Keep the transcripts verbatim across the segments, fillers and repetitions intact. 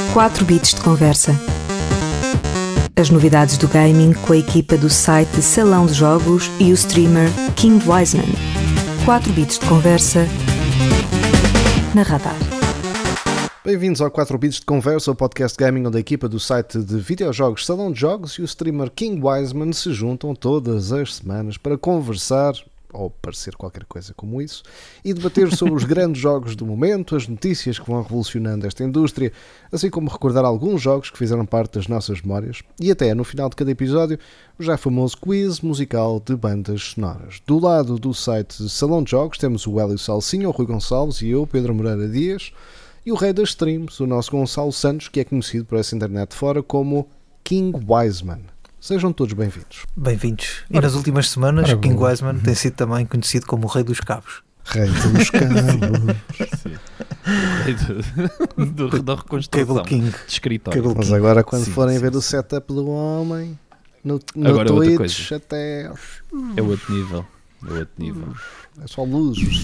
quatro bits de conversa. As novidades do gaming com a equipa do site Salão de Jogos e o streamer King Wiseman. quatro bits de conversa na Radar. Bem-vindos ao quatro bits de conversa, o podcast gaming onde a equipa do site de videojogos Salão de Jogos e o streamer King Wiseman se juntam todas as semanas para conversar, ou parecer qualquer coisa como isso, e debater sobre os grandes jogos do momento, as notícias que vão revolucionando esta indústria, assim como recordar alguns jogos que fizeram parte das nossas memórias, e até, no final de cada episódio, o já famoso quiz musical de bandas sonoras. Do lado do site Salão de Jogos temos o Hélio Salsinha, o Rui Gonçalves e eu, Pedro Moreira Dias, e o rei das streams, o nosso Gonçalo Santos, que é conhecido por essa internet fora como King Wiseman. Sejam todos bem-vindos. Bem-vindos. E nas últimas semanas, Ora, King boa. Wiseman uhum. tem sido também conhecido como o Rei dos Cabos. Rei dos Cabos. Sim. Rei do, do, da reconstrução. Cable King. De escritório. Cable Mas agora, quando sim, forem sim, ver sim. o setup do homem, no, no agora Twitch, até... É outro nível. É outro nível. É só luzes.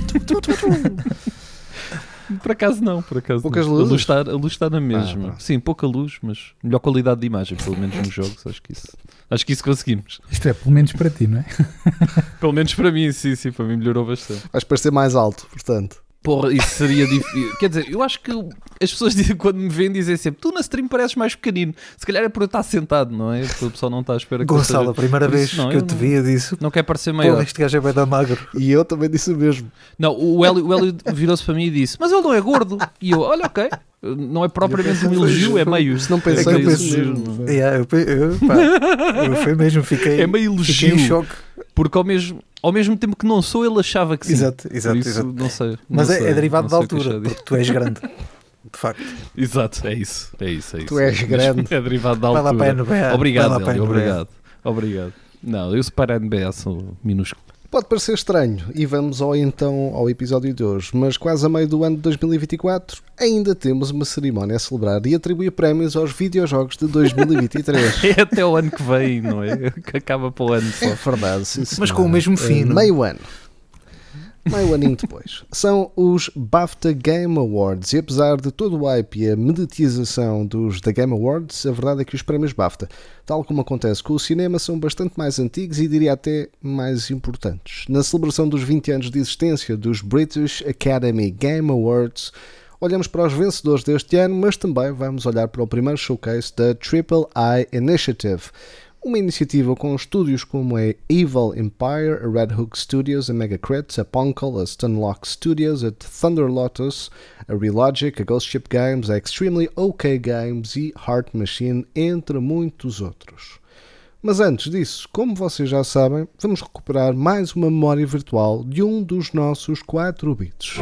Por acaso não, por acaso Poucas não. luzes? A luz está, a luz está na mesma. Ah, Sim, pouca luz, mas melhor qualidade de imagem, pelo menos nos jogos. Acho que isso, acho que isso conseguimos. Isto é, pelo menos para ti, não é? Pelo menos para mim, sim, sim, para mim melhorou bastante. Vais parecer mais alto, portanto. Porra, isso seria difícil. Quer dizer, eu acho que as pessoas dizem, quando me veem dizem sempre: tu na stream pareces mais pequenino. Se calhar é por eu estar sentado, não é? Porque o pessoal não está à espera que Gonçalo, eu seja... a primeira vez isso, não, que eu, eu te não, via disso. Não quer parecer maior. Pô, este gajo é bem da magro. E eu também disse o mesmo. Não, o Hélio, o Hélio virou-se para mim e disse: mas ele não é gordo. E eu, olha, ok. Não é propriamente um elogio, é meio. Se não pensei é nisso mesmo. Yeah, eu, eu, pá, eu foi mesmo, fiquei, é meio elogio. Fiquei em choque. Porque ao mesmo, ao mesmo tempo que não sou, ele achava que sim. Exato, exato, isso, exato. Não sei, não Mas sei, é, é derivado da sei altura, porque tu és grande. De facto. Exato, é isso. É isso, é isso. Tu és grande. É derivado da altura. Vai lá para a N B A. Obrigado, Hélio, obrigado. Obrigado. Não, eu para a N B A sou minúsculo. Pode parecer estranho, e vamos ao, então ao episódio de hoje, mas quase a meio do ano de dois mil e vinte e quatro ainda temos uma cerimónia a celebrar e atribuir prémios aos videojogos de dois mil e vinte e três. É até o ano que vem, não é? Que acaba para o ano só. É verdade, sim, mas com o mesmo fim, é, meio ano. Meio aninho depois. São os BAFTA Game Awards e apesar de todo o hype e a mediatização dos The Game Awards, a verdade é que os prémios BAFTA, tal como acontece com o cinema, são bastante mais antigos e diria até mais importantes. Na celebração dos vinte anos de existência dos British Academy Game Awards, olhamos para os vencedores deste ano, mas também vamos olhar para o primeiro showcase da Triple I Initiative, uma iniciativa com estúdios como a Evil Empire, a Red Hook Studios, a Megacrit, a Poncle, a Stunlock Studios, a Thunder Lotus, a Relogic, a Ghost Ship Games, a Extremely OK Games e Heart Machine, entre muitos outros. Mas antes disso, como vocês já sabem, vamos recuperar mais uma memória virtual de um dos nossos quatro bits.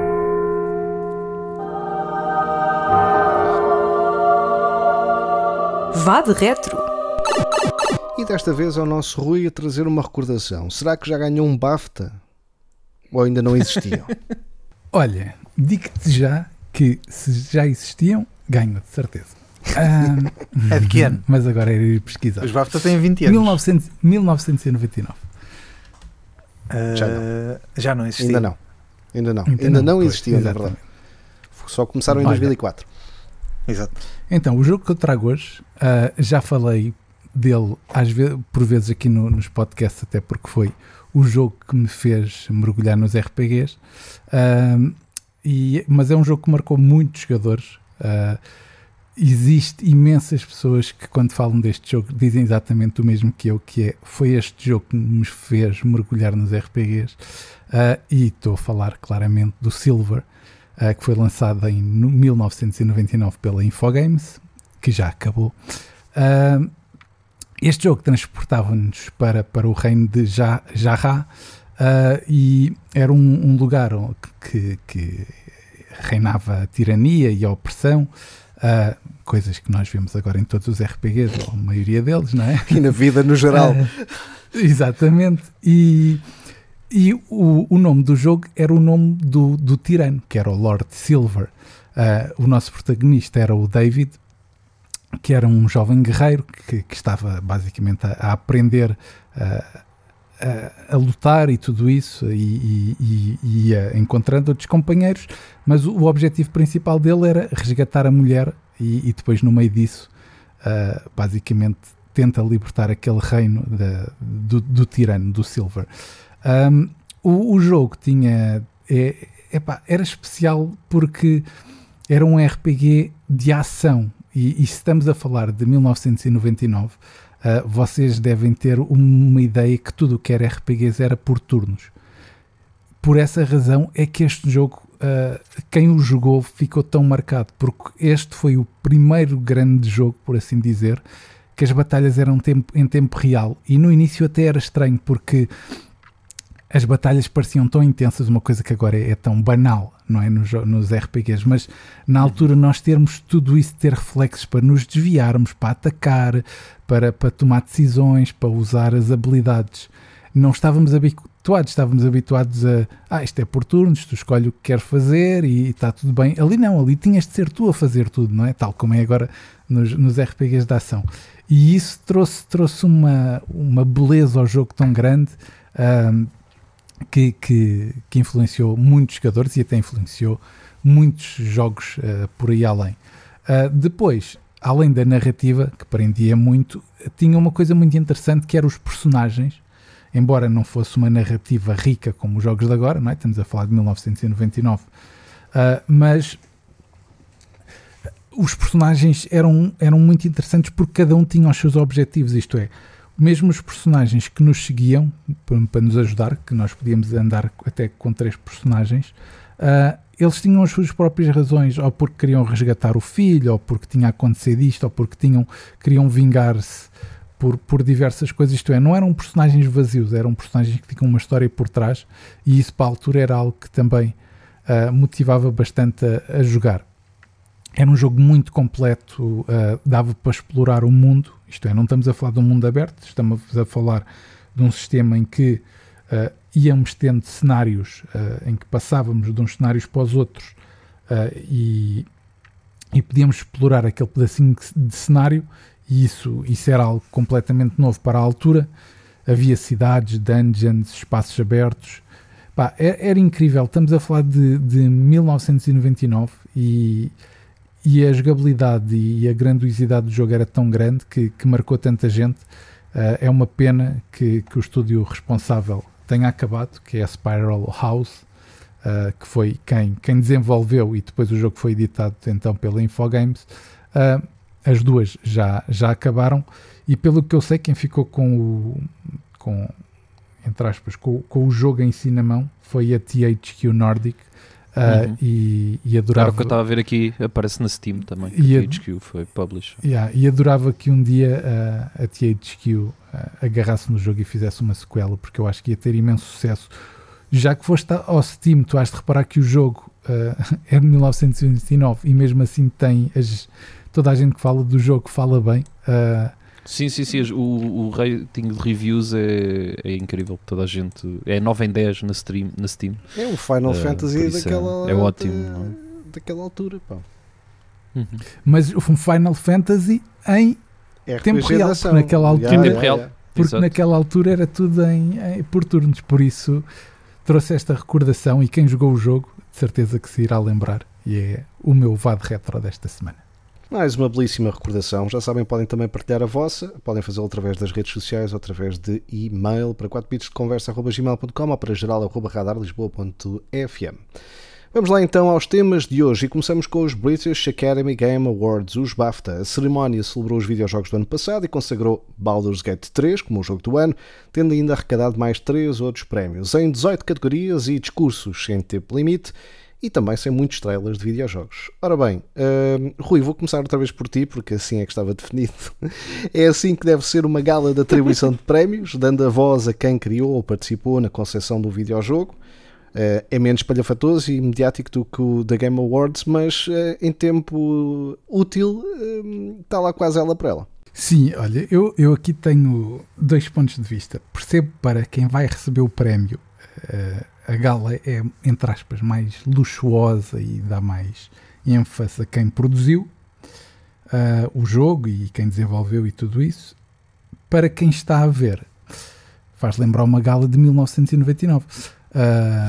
Vá de retro. E desta vez é o nosso Rui a trazer uma recordação. Será que já ganhou um BAFTA? Ou ainda não existiam? Olha, digo-te já que se já existiam, ganho, de certeza. Ah, é de que ano? Mas agora é ir pesquisar. Os BAFTA têm vinte anos. mil novecentos, mil novecentos e noventa e nove. Uh, já não. Já não existiam. Ainda não. Ainda não. Então ainda não, não pois, existiam, na verdade. Só começaram em Olha, dois mil e quatro. Exato. Então, o jogo que eu trago hoje, uh, já falei dele às vezes, por vezes aqui no, nos podcasts, até porque foi o jogo que me fez mergulhar nos R P Gs, uh, e, mas é um jogo que marcou muitos jogadores. Uh, existe imensas pessoas que quando falam deste jogo dizem exatamente o mesmo que eu, que é, foi este jogo que me fez mergulhar nos R P Gs, uh, e estou a falar claramente do Silver, uh, que foi lançado em mil novecentos e noventa e nove pela Infogames, que já acabou. Uh, Este jogo transportava-nos para, para o reino de Jarrah, uh, e era um, um lugar que, que reinava a tirania e a opressão, uh, coisas que nós vemos agora em todos os R P Gs, ou a maioria deles, não é? E na vida no geral. Uh, exatamente. E, e o, o nome do jogo era o nome do, do tirano, que era o Lord Silver. Uh, o nosso protagonista era o David, que era um jovem guerreiro que, que estava basicamente a, a aprender uh, a, a lutar e tudo isso, e, e, e ia encontrando outros companheiros, mas o, o objetivo principal dele era resgatar a mulher e, e depois no meio disso uh, basicamente tenta libertar aquele reino de, do, do tirano, do Silver. Um, o, o jogo tinha é, epá, era especial porque era um R P G de ação, e, e se estamos a falar de mil novecentos e noventa e nove, uh, vocês devem ter uma ideia que tudo o que era R P Gs era por turnos. Por essa razão é que este jogo, uh, quem o jogou ficou tão marcado, porque este foi o primeiro grande jogo, por assim dizer, que as batalhas eram tempo, em tempo real, e no início até era estranho, porque as batalhas pareciam tão intensas, uma coisa que agora é, é tão banal, não é, nos, nos R P Gs, mas na altura nós termos tudo isso, ter reflexos para nos desviarmos, para atacar, para, para tomar decisões, para usar as habilidades, não estávamos habituados, estávamos habituados a, ah, isto é por turnos, tu escolhe o que queres fazer e está tudo bem. Ali não, ali tinhas de ser tu a fazer tudo, não é? Tal como é agora nos, nos R P Gs de ação. E isso trouxe, trouxe uma, uma beleza ao jogo tão grande, um, que, que, que influenciou muitos jogadores e até influenciou muitos jogos uh, por aí além. Uh, depois, além da narrativa, que prendia muito, tinha uma coisa muito interessante, que eram os personagens. Embora não fosse uma narrativa rica como os jogos de agora, não é? Estamos a falar de mil novecentos e noventa e nove, uh, mas os personagens eram, eram muito interessantes porque cada um tinha os seus objetivos, isto é, mesmo os personagens que nos seguiam para, para nos ajudar, que nós podíamos andar até com três personagens, uh, eles tinham as suas próprias razões, ou porque queriam resgatar o filho, ou porque tinha acontecido isto, ou porque tinham, queriam vingar-se Por, por diversas coisas, isto é, não eram personagens vazios, eram personagens que tinham uma história por trás, e isso para a altura era algo que também uh, motivava bastante a, a jogar. Era um jogo muito completo, uh, dava para explorar o mundo, isto é, não estamos a falar de um mundo aberto, estamos a falar de um sistema em que uh, íamos tendo cenários, uh, em que passávamos de uns cenários para os outros, uh, e, e podíamos explorar aquele pedacinho de cenário. E isso, isso era algo completamente novo para a altura. Havia cidades, dungeons, espaços abertos. Pá, era, era incrível. Estamos a falar de, de mil novecentos e noventa e nove e, e a jogabilidade e a grandiosidade do jogo era tão grande que, que marcou tanta gente. Uh, é uma pena que, que o estúdio responsável tenha acabado, que é a Spiral House, uh, que foi quem, quem desenvolveu, e depois o jogo foi editado então pela Infogames. Uh, As duas já, já acabaram, e pelo que eu sei, quem ficou com o, com, entre aspas, com, com o jogo em si na mão foi a T H Q Nordic, uh, uhum. e, e adorava... Claro, que eu estava a ver aqui, aparece na Steam também, que e a T H Q foi publisher. Yeah, e adorava que um dia uh, a T H Q uh, agarrasse no jogo e fizesse uma sequela, porque eu acho que ia ter imenso sucesso. Já que foste ao Steam, tu has de reparar que o jogo uh, é de mil novecentos e noventa e nove e mesmo assim tem as... Toda a gente que fala do jogo fala bem. Uh... Sim, sim, sim. O, o rating de reviews é, é incrível. Toda a gente... É nove em dez na, stream, na Steam. É o Final uh, Fantasy daquela... É, é ótimo. Da, daquela altura, pá. Uhum. Mas um Final Fantasy em R P G tempo real. Porque naquela altura, yeah, yeah, yeah. Porque naquela altura era tudo em, em, por turnos. Por isso trouxe esta recordação, e quem jogou o jogo, de certeza que se irá lembrar. E é o meu V A D Retro desta semana. Mais uma belíssima recordação. Já sabem, podem também partilhar a vossa. Podem fazê-lo através das redes sociais ou através de e-mail para quatro bits de conversa arroba gmail ponto com ou para geral arroba radar lisboa ponto f m. Vamos lá então aos temas de hoje, e começamos com os British Academy Game Awards, os BAFTA. A cerimónia celebrou os videojogos do ano passado e consagrou Baldur's Gate três como o jogo do ano, tendo ainda arrecadado mais três outros prémios, em dezoito categorias e discursos sem tempo limite, e também sem muitos trailers de videojogos. Ora bem, uh, Rui, vou começar outra vez por ti, porque assim é que estava definido. É assim que deve ser uma gala de atribuição de prémios, dando a voz a quem criou ou participou na concepção do videojogo. Uh, é menos espalhafatoso e mediático do que o da Game Awards, mas uh, em tempo útil uh, está lá quase ela para ela. Sim, olha, eu, eu aqui tenho dois pontos de vista. Percebo para quem vai receber o prémio, uh, a gala é, entre aspas, mais luxuosa e dá mais ênfase a quem produziu uh, o jogo e quem desenvolveu e tudo isso. Para quem está a ver, faz lembrar uma gala de mil novecentos e noventa e nove.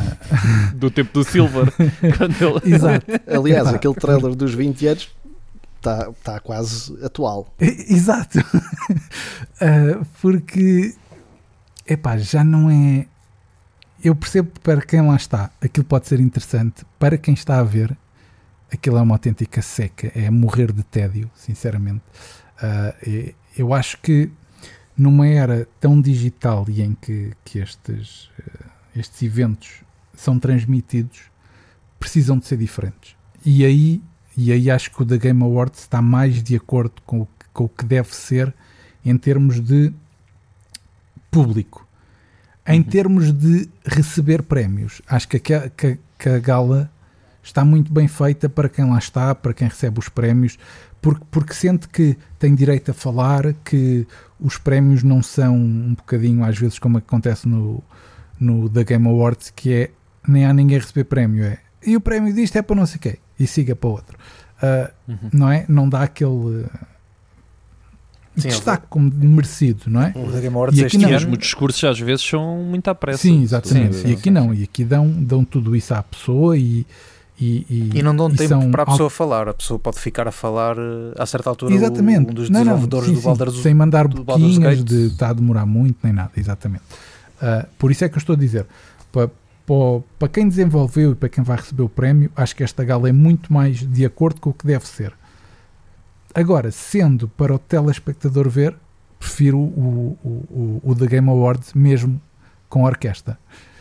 Uh... Do tempo do Silver. Quando ele... Exato. Aliás, Exato. aquele trailer dos vinte anos está tá quase atual. Exato. uh, porque, epá, já não é... Eu percebo que para quem lá está, aquilo pode ser interessante. Para quem está a ver, aquilo é uma autêntica seca. É morrer de tédio, sinceramente. Uh, eu acho que numa era tão digital e em que, que estes, uh, estes eventos são transmitidos, precisam de ser diferentes. E aí, e aí acho que o The Game Awards está mais de acordo com o, com o que deve ser em termos de público. Em uhum. termos de receber prémios, acho que a, que, que a gala está muito bem feita para quem lá está, para quem recebe os prémios, porque, porque sente que tem direito a falar, que os prémios não são um bocadinho, às vezes, como acontece no, no The Game Awards, que é nem há ninguém a receber prémio, é e o prémio disto é para não sei o quê, e siga para outro. Uh, uhum. Não é? Não dá aquele uh, destaque como merecido, não é? O The Game Awards e aqui não. Mesmo os discursos às vezes são muito à pressa. Sim, exatamente. Sim, e aqui sim, não, sim. E aqui dão, dão tudo isso à pessoa e E, e, e não dão e tempo para a pessoa al... falar, a pessoa pode ficar a falar a certa altura. Exatamente. Um dos não, desenvolvedores não, sim, do Baldur's Gate sem mandar boquinhas de estar a demorar muito nem nada, exatamente. Uh, por isso é que eu estou a dizer, para, para, para quem desenvolveu e para quem vai receber o prémio, acho que esta gala é muito mais de acordo com o que deve ser. Agora, sendo para o telespectador ver, prefiro o, o, o, o The Game Awards mesmo com orquestra.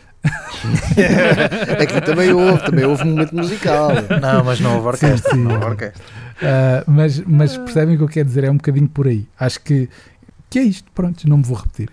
Aqui também houve, também houve um momento musical. Não, mas não houve orquestra. Sim, sim. Não houve orquestra. Uh, mas, mas percebem o que eu quero dizer? É um bocadinho por aí. Acho que, que é isto, pronto, não me vou repetir.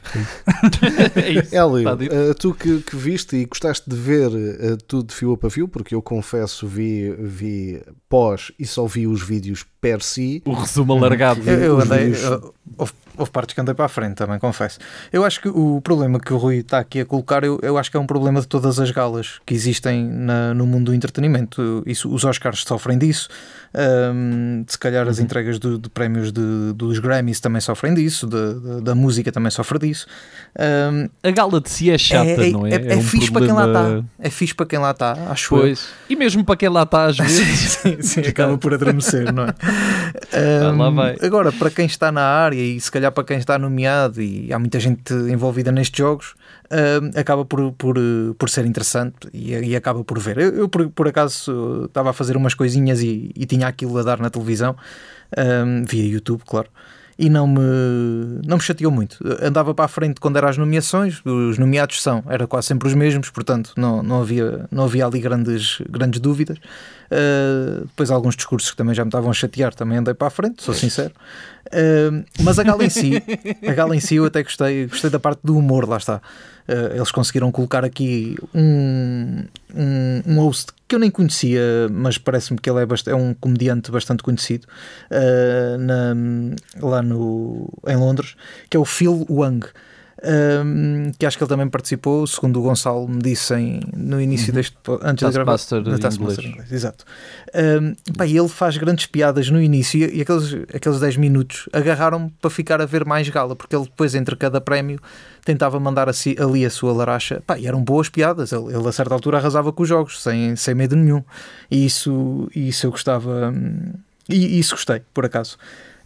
É isso. Hélio, uh, tu que, que viste e gostaste de ver uh, tudo de fio a pavio, porque eu confesso, vi, vi pós e só vi os vídeos per si. O resumo alargado. Eu, eu andei, eu, houve, houve partes que andei para a frente também, confesso. Eu acho que o problema que o Rui está aqui a colocar, eu, eu acho que é um problema de todas as galas que existem na, no mundo do entretenimento. Isso, os Oscars sofrem disso. Um, se calhar as entregas de, de prémios de, dos Grammys também sofrem disso, de, de, da música também sofre disso. Um, a gala de si é chata, é, é, não é? É, é, é um fixe problema... para quem lá está. É fixe para quem lá está, acho pois. eu. E mesmo para quem lá está às vezes. sim, sim, acaba por adormecer, não é? Um, ah, lá vai. Agora, para quem está na área e se calhar para quem está nomeado, e há muita gente envolvida nestes jogos, um, acaba por, por, por ser interessante e, e acaba por ver. Eu, eu por, por acaso, estava a fazer umas coisinhas e, e tinha aquilo a dar na televisão, um, via YouTube, claro, e não me, não me chateou muito. Andava para a frente quando eram as nomeações, os nomeados são, era quase sempre os mesmos, portanto não, não, havia, não havia ali grandes, grandes dúvidas. Uh, depois alguns discursos que também já me estavam a chatear, também andei para a frente, sou sincero. Uh, mas a gala em si, a gala em si eu até gostei, gostei da parte do humor, lá está. Uh, eles conseguiram colocar aqui um, um, um host que eu nem conhecia, mas parece-me que ele é, bast- é um comediante bastante conhecido uh, na, lá no, em Londres, que é o Phil Wang. Um, que acho que ele também participou, segundo o Gonçalo me disse em, no início uhum. deste antes de gravar na Taskmaster inglês. Exato. Um, pá, ele faz grandes piadas no início e aqueles, aqueles dez minutos agarraram-me para ficar a ver mais gala, porque ele depois entre cada prémio tentava mandar assim, ali a sua laracha, pá, e eram boas piadas, ele, ele a certa altura arrasava com os jogos sem, sem medo nenhum, e isso, isso eu gostava e isso gostei, por acaso.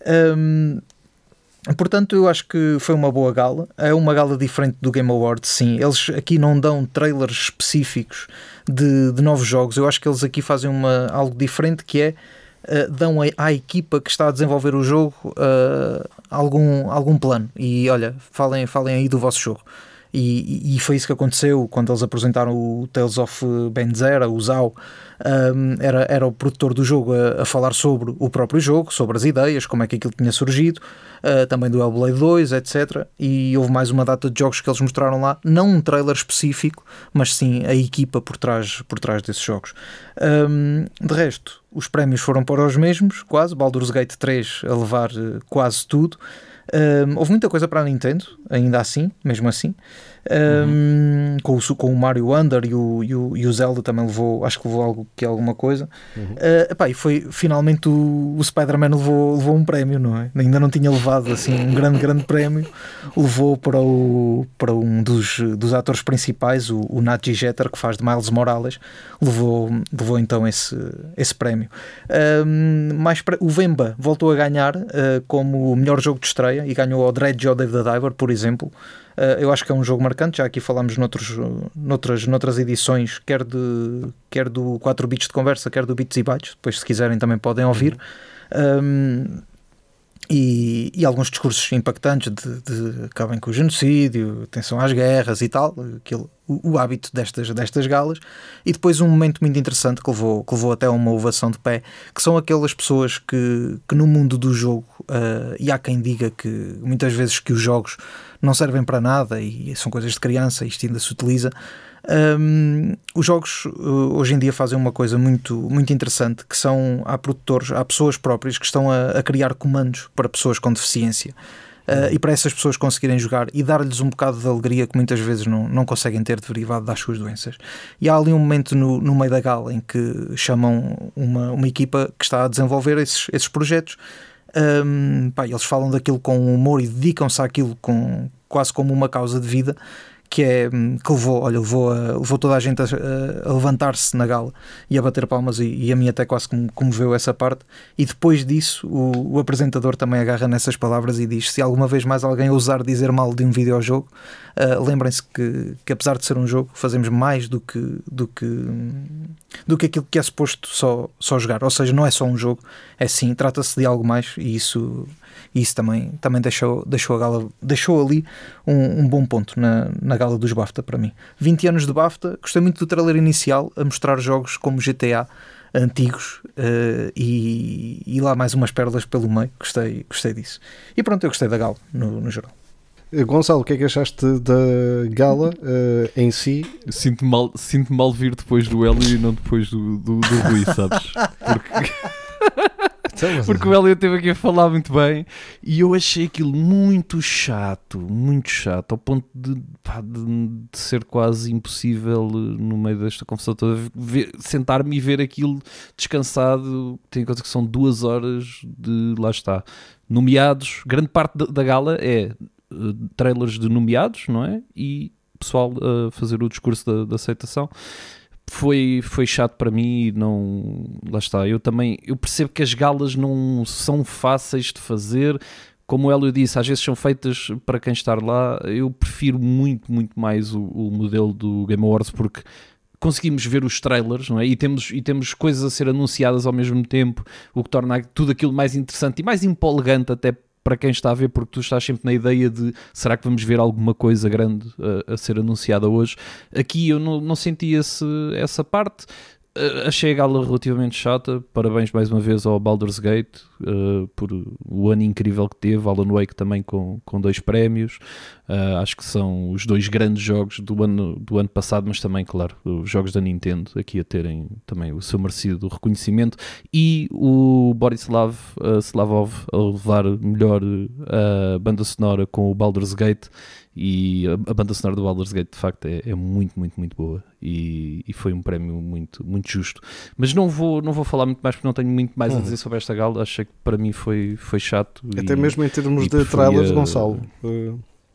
Um, Portanto, eu acho que foi uma boa gala. É uma gala diferente do Game Awards, sim. Eles aqui não dão trailers específicos de, de novos jogos. Eu acho que eles aqui fazem uma, algo diferente, que é uh, dão a, à equipa que está a desenvolver o jogo uh, algum, algum plano. E olha, falem, falem aí do vosso jogo. E, e foi isso que aconteceu quando eles apresentaram o Tales of Benzera, o Zao. Um, era, era o produtor do jogo a, a falar sobre o próprio jogo, sobre as ideias, como é que aquilo tinha surgido, uh, também do Hellblade dois, etcétera. E houve mais uma data de jogos que eles mostraram lá, não um trailer específico, mas sim a equipa por trás, por trás desses jogos. Um, de resto, os prémios foram para os mesmos, quase. Baldur's Gate três a levar uh, quase tudo. Um, houve muita coisa para a Nintendo, ainda assim, mesmo assim. Um, com, o, com o Mario Wonder e o, e, o, e o Zelda também levou, acho que levou algo, que alguma coisa. Uhum. Uh, epá, e foi finalmente o, o Spider-Man levou, levou um prémio, não é? Ainda não tinha levado assim um grande, grande prémio. Levou para, o, para um dos, dos atores principais, o, o Naji Jeter, que faz de Miles Morales, levou, levou então esse, esse prémio. Um, mais pre... O Vemba voltou a ganhar uh, como o melhor jogo de estreia e ganhou ao Dredge ou Dave the Diver, por exemplo. Uh, eu acho que é um jogo marcante, já aqui falámos noutros, noutras, noutras edições, quer, de, quer do quatro bits de conversa, quer do Bits e Bytes, depois se quiserem também podem ouvir. Um, e, e alguns discursos impactantes de, de acabem com o genocídio, atenção às guerras e tal, aquilo, o, o hábito destas, destas galas. E depois um momento muito interessante que levou, que levou até a uma ovação de pé, que são aquelas pessoas que, que no mundo do jogo, uh, e há quem diga que muitas vezes que os jogos não servem para nada e são coisas de criança, isto ainda se utiliza. Um, os jogos uh, hoje em dia fazem uma coisa muito, muito interessante, que são, há produtores, há pessoas próprias que estão a, a criar comandos para pessoas com deficiência, uh, e para essas pessoas conseguirem jogar e dar-lhes um bocado de alegria que muitas vezes não, não conseguem ter derivado das suas doenças. E há ali um momento no, no meio da gala em que chamam uma, uma equipa que está a desenvolver esses, esses projetos. Um, pá, eles falam daquilo com humor e dedicam-se àquilo com, quase como uma causa de vida, que é que levou, olha, levou, a, levou toda a gente a, a levantar-se na gala e a bater palmas, e, e a mim até quase que comoveu essa parte. E depois disso o, o apresentador também agarra nessas palavras e diz: se alguma vez mais alguém ousar dizer mal de um videojogo, uh, lembrem-se que, que apesar de ser um jogo, fazemos mais do que, do que, do que aquilo que é suposto só, só jogar. Ou seja, não é só um jogo, é sim, trata-se de algo mais, e isso... E isso também, também deixou, deixou, a gala, deixou ali um, um bom ponto na, na gala dos BAFTA para mim. vinte anos de BAFTA, gostei muito do trailer inicial a mostrar jogos como G T A antigos, uh, e, e lá mais umas pérolas pelo meio. Gostei, gostei disso. E pronto, eu gostei da gala no, no geral. Gonçalo, o que é que achaste da gala uh, em si? Sinto-me mal, sinto mal vir depois do Hélio e não depois do, do, do Rui, sabes? Porque... Porque o Hélio esteve aqui a falar muito bem e eu achei aquilo muito chato, muito chato, ao ponto de, pá, de, de ser quase impossível no meio desta confusão toda ver, sentar-me e ver aquilo descansado. Tenho em conta que são duas horas de, lá está, nomeados. Grande parte da, da gala é uh, trailers de nomeados, não é? E pessoal a uh, fazer o discurso da, da aceitação. Foi, foi chato para mim e não... Lá está, eu também... Eu percebo que as galas não são fáceis de fazer. Como o Hélio disse, às vezes são feitas para quem está lá. Eu prefiro muito, muito mais o, o modelo do Game Awards, porque conseguimos ver os trailers, não é? E temos, e temos coisas a ser anunciadas ao mesmo tempo, o que torna tudo aquilo mais interessante e mais empolgante até para quem está a ver, porque tu estás sempre na ideia de será que vamos ver alguma coisa grande a, a ser anunciada hoje. Aqui eu não, não senti esse, essa parte. Uh, achei a gala relativamente chata. Parabéns mais uma vez ao Baldur's Gate uh, por o ano incrível que teve. Alan Wake também com, com dois prémios. Uh, acho que são os dois grandes jogos do ano, do ano passado, mas também, claro, os jogos da Nintendo aqui a terem também o seu merecido reconhecimento. E o Borislav uh, Slavov a levar melhor uh, banda sonora com o Baldur's Gate. E a, a banda sonora do Baldur's Gate de facto é, é muito, muito, muito boa e, e foi um prémio muito, muito justo. Mas não vou, não vou falar muito mais porque não tenho muito mais a dizer sobre esta gala. Achei que para mim foi, foi chato. Até e, mesmo em termos de trailers, Gonçalo. Uh...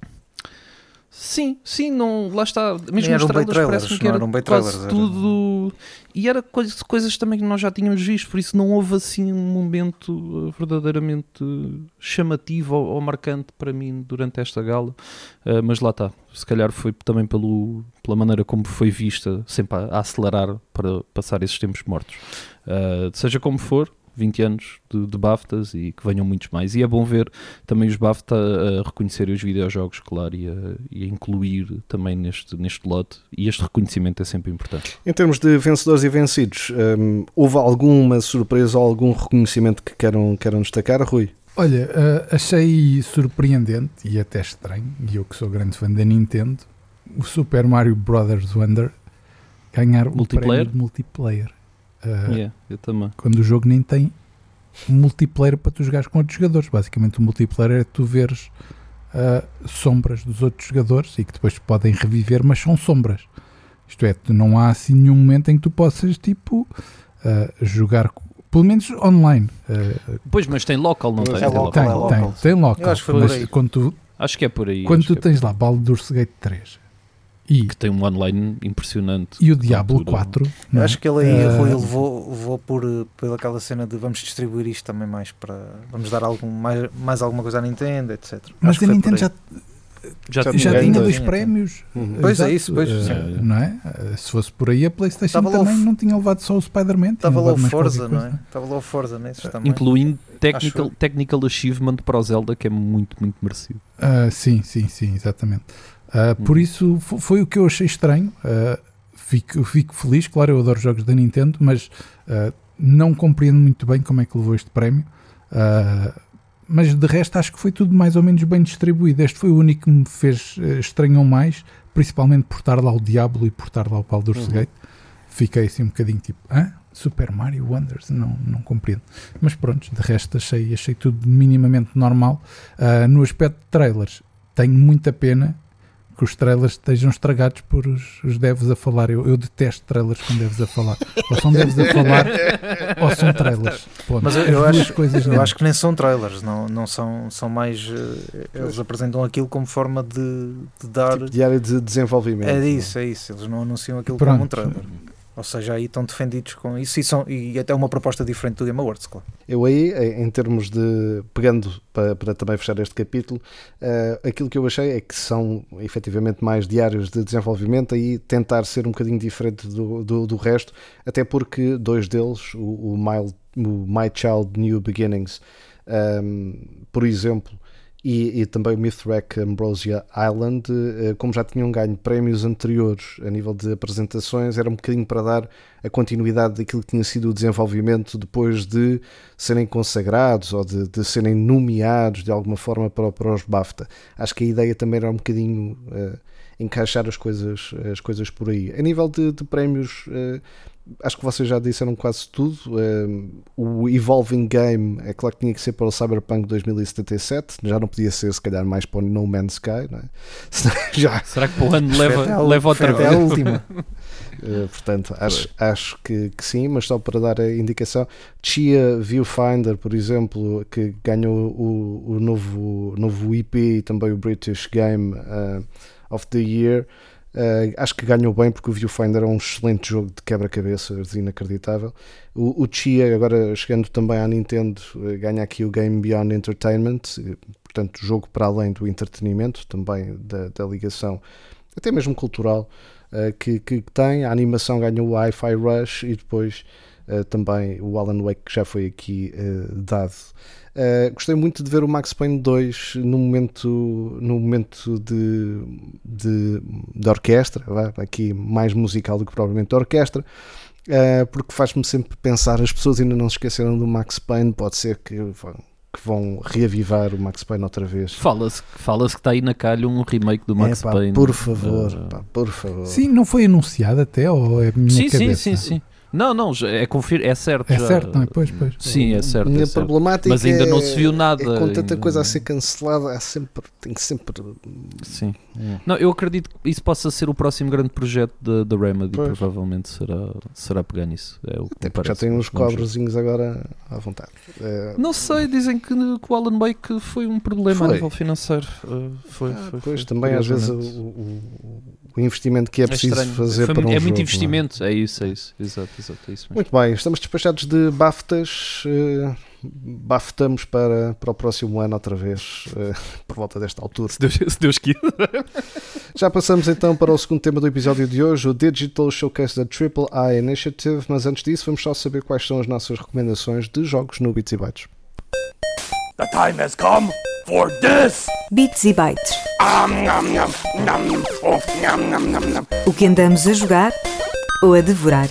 Sim, sim, não, lá está. Mesmo os trailers, trailers parece-me que era quase trailers, era... tudo. E era coisas, coisas também que nós já tínhamos visto, por isso não houve assim um momento verdadeiramente chamativo ou, ou marcante para mim durante esta gala. Uh, mas lá está. Se calhar foi também pelo, pela maneira como foi vista, sempre a, a acelerar para passar esses tempos mortos. Uh, seja como for, vinte anos de, de BAFTAs e que venham muitos mais. E é bom ver também os BAFTA a reconhecerem os videojogos, claro, e a, e a incluir também neste, neste lote. E este reconhecimento é sempre importante. Em termos de vencedores e vencidos, um, houve alguma surpresa ou algum reconhecimento que queiram, queiram destacar, Rui? Olha, uh, achei surpreendente e até estranho, e eu que sou grande fã da Nintendo, o Super Mario Bros. Wonder ganhar o prémio de multiplayer. Uh, yeah, eu também. Quando o jogo nem tem multiplayer para tu jogares com outros jogadores. Basicamente o multiplayer é tu veres uh, sombras dos outros jogadores e que depois podem reviver, mas são sombras. Isto é, não há assim nenhum momento em que tu possas tipo uh, jogar, pelo menos online. Uh, pois, mas tem local, não tem? É Tem, local, tem, é tem, local. tem local. Eu acho que foi mas por aí. quando tu, acho que é por aí. quando acho tu que tens lá Baldur's Gate três e, que tem um online impressionante. e o Diablo Altura. quatro, Eu não é? acho que ele aí, Uh, Rui, levou, levou por, por aquela cena de vamos distribuir isto também mais para. Vamos dar algum, mais, mais alguma coisa à Nintendo, etcétera. mas Acho que a foi Nintendo por já, aí. Já, Já tinha já tinha tinha dois. dois Tinha, prémios. Uhum. Pois é Exato, isso, pois, uh, sim. não é? Uh, se fosse por aí, a PlayStation Estava lá o também F- não tinha levado só o Spider-Man. tinha Estava lá levado o mais Forza, qualquer não coisa. é? Estava lá o Forza nesses também. Incluindo technical, Acho. technical achievement para o Zelda, que é muito, muito merecido. Uh, sim, sim, sim, exatamente. Uh, por Uhum. isso f- foi o que eu achei estranho. Uh, fico, fico feliz, claro, eu adoro jogos da Nintendo, mas uh, não compreendo muito bem como é que levou este prémio. Uh, mas de resto acho que foi tudo mais ou menos bem distribuído. Este foi o único que me fez uh, estranhar mais, principalmente por estar lá o Diablo e por estar lá o Baldur's Uhum. Gate. Fiquei assim um bocadinho tipo, hã? Super Mario Wonders? Não, não compreendo. Mas pronto, de resto achei, achei tudo minimamente normal. Uh, no aspecto de trailers, tenho muita pena que os trailers estejam estragados por os, os devs a falar. Eu, eu detesto trailers com devs a falar. Ou são devs a falar ou são trailers. Ponto. Mas eu, As eu duas acho, coisas eu não. acho que nem são trailers, não, não são, são mais. eh, Eles apresentam aquilo como forma de, de dar. Tipo de área de desenvolvimento. É isso, é isso. Eles não anunciam aquilo Pronto. como um trailer. Ou seja, aí estão defendidos com isso e, são, e até uma proposta diferente do Game Awards, claro. Eu aí, em termos de, pegando para, para também fechar este capítulo, uh, aquilo que eu achei é que são efetivamente mais diários de desenvolvimento, aí tentar ser um bocadinho diferente do, do, do resto, até porque dois deles, o, o, My, o My Child New Beginnings, um, por exemplo, E, e também o Mythrack Ambrosia Island, uh, como já tinham ganho prémios anteriores a nível de apresentações, era um bocadinho para dar a continuidade daquilo que tinha sido o desenvolvimento depois de serem consagrados ou de, de serem nomeados de alguma forma para, para os BAFTA. Acho que a ideia também era um bocadinho uh, encaixar as coisas, as coisas por aí. A nível de, de prémios, uh, acho que vocês já disseram quase tudo. Uh, o Evolving Game, é claro que tinha que ser para o Cyberpunk dois mil e setenta e sete, já não podia ser se calhar mais para o No Man's Sky, não é? já, Será que para o ano leva, Até a- leva outra até vez? a última. Uh, portanto, acho, acho que, que sim, mas só para dar a indicação, Chia Viewfinder, por exemplo, que ganhou o, o novo, novo I P e também o British Game uh, of the Year. Uh, acho que ganhou bem porque o Viewfinder é um excelente jogo de quebra-cabeças, inacreditável. O, o Chia, agora chegando também à Nintendo, uh, ganha aqui o Game Beyond Entertainment, uh, portanto, jogo para além do entretenimento, também da, da ligação, até mesmo cultural, uh, que, que tem. A animação ganhou o Hi-Fi Rush e depois uh, também o Alan Wake, que já foi aqui uh, dado. Uh, gostei muito de ver o Max Payne dois no momento, no momento de, de, de orquestra, vá, aqui mais musical do que propriamente de orquestra, uh, porque faz-me sempre pensar, as pessoas ainda não se esqueceram do Max Payne, pode ser que, que vão reavivar o Max Payne outra vez. Fala-se fala que está aí na calha um remake do Max é, pá, Payne. por favor, Uh, pá, por favor. Sim, não foi anunciado até, ou é a minha sim, cabeça? sim, sim, sim. Não, não, já é, confir é certo. É já. certo, não é? Pois, pois. Sim, é certo. A minha é certo. problemática Mas ainda é, não se viu nada. é com tanta ainda- coisa a ser cancelada, há sempre, tem que sempre. Sim. Não, eu acredito que isso possa ser o próximo grande projeto da da Remedy, Pois. provavelmente será, será pegar nisso. É o que Até me porque já parece. tem uns Vamos ver. cobrozinhos agora à vontade. É, Não sei, dizem que, que o Alan Wake foi um problema Foi. a nível financeiro. Uh, foi, ah, foi, pois foi, também às vezes o, curiosamente. o- o investimento que é É preciso estranho. fazer Foi para muito- um é muito jogo, investimento, é isso, é isso. Exato, exato, é isso não é? mesmo. Muito bem, estamos despachados de BAFTAs. eh, baftamos para, para o próximo ano outra vez, eh, por volta desta altura. Se Deus, se Deus quiser. Já passamos então para o segundo tema do episódio de hoje, o Digital Showcase da Triple I Initiative, mas antes disso vamos só saber quais são as nossas recomendações de jogos no Bits e Bytes. The time has come for this! Bits e Bytes. Um, nom, nom, nom, oh, nom, nom, nom, nom. O que andamos a jogar ou a devorar.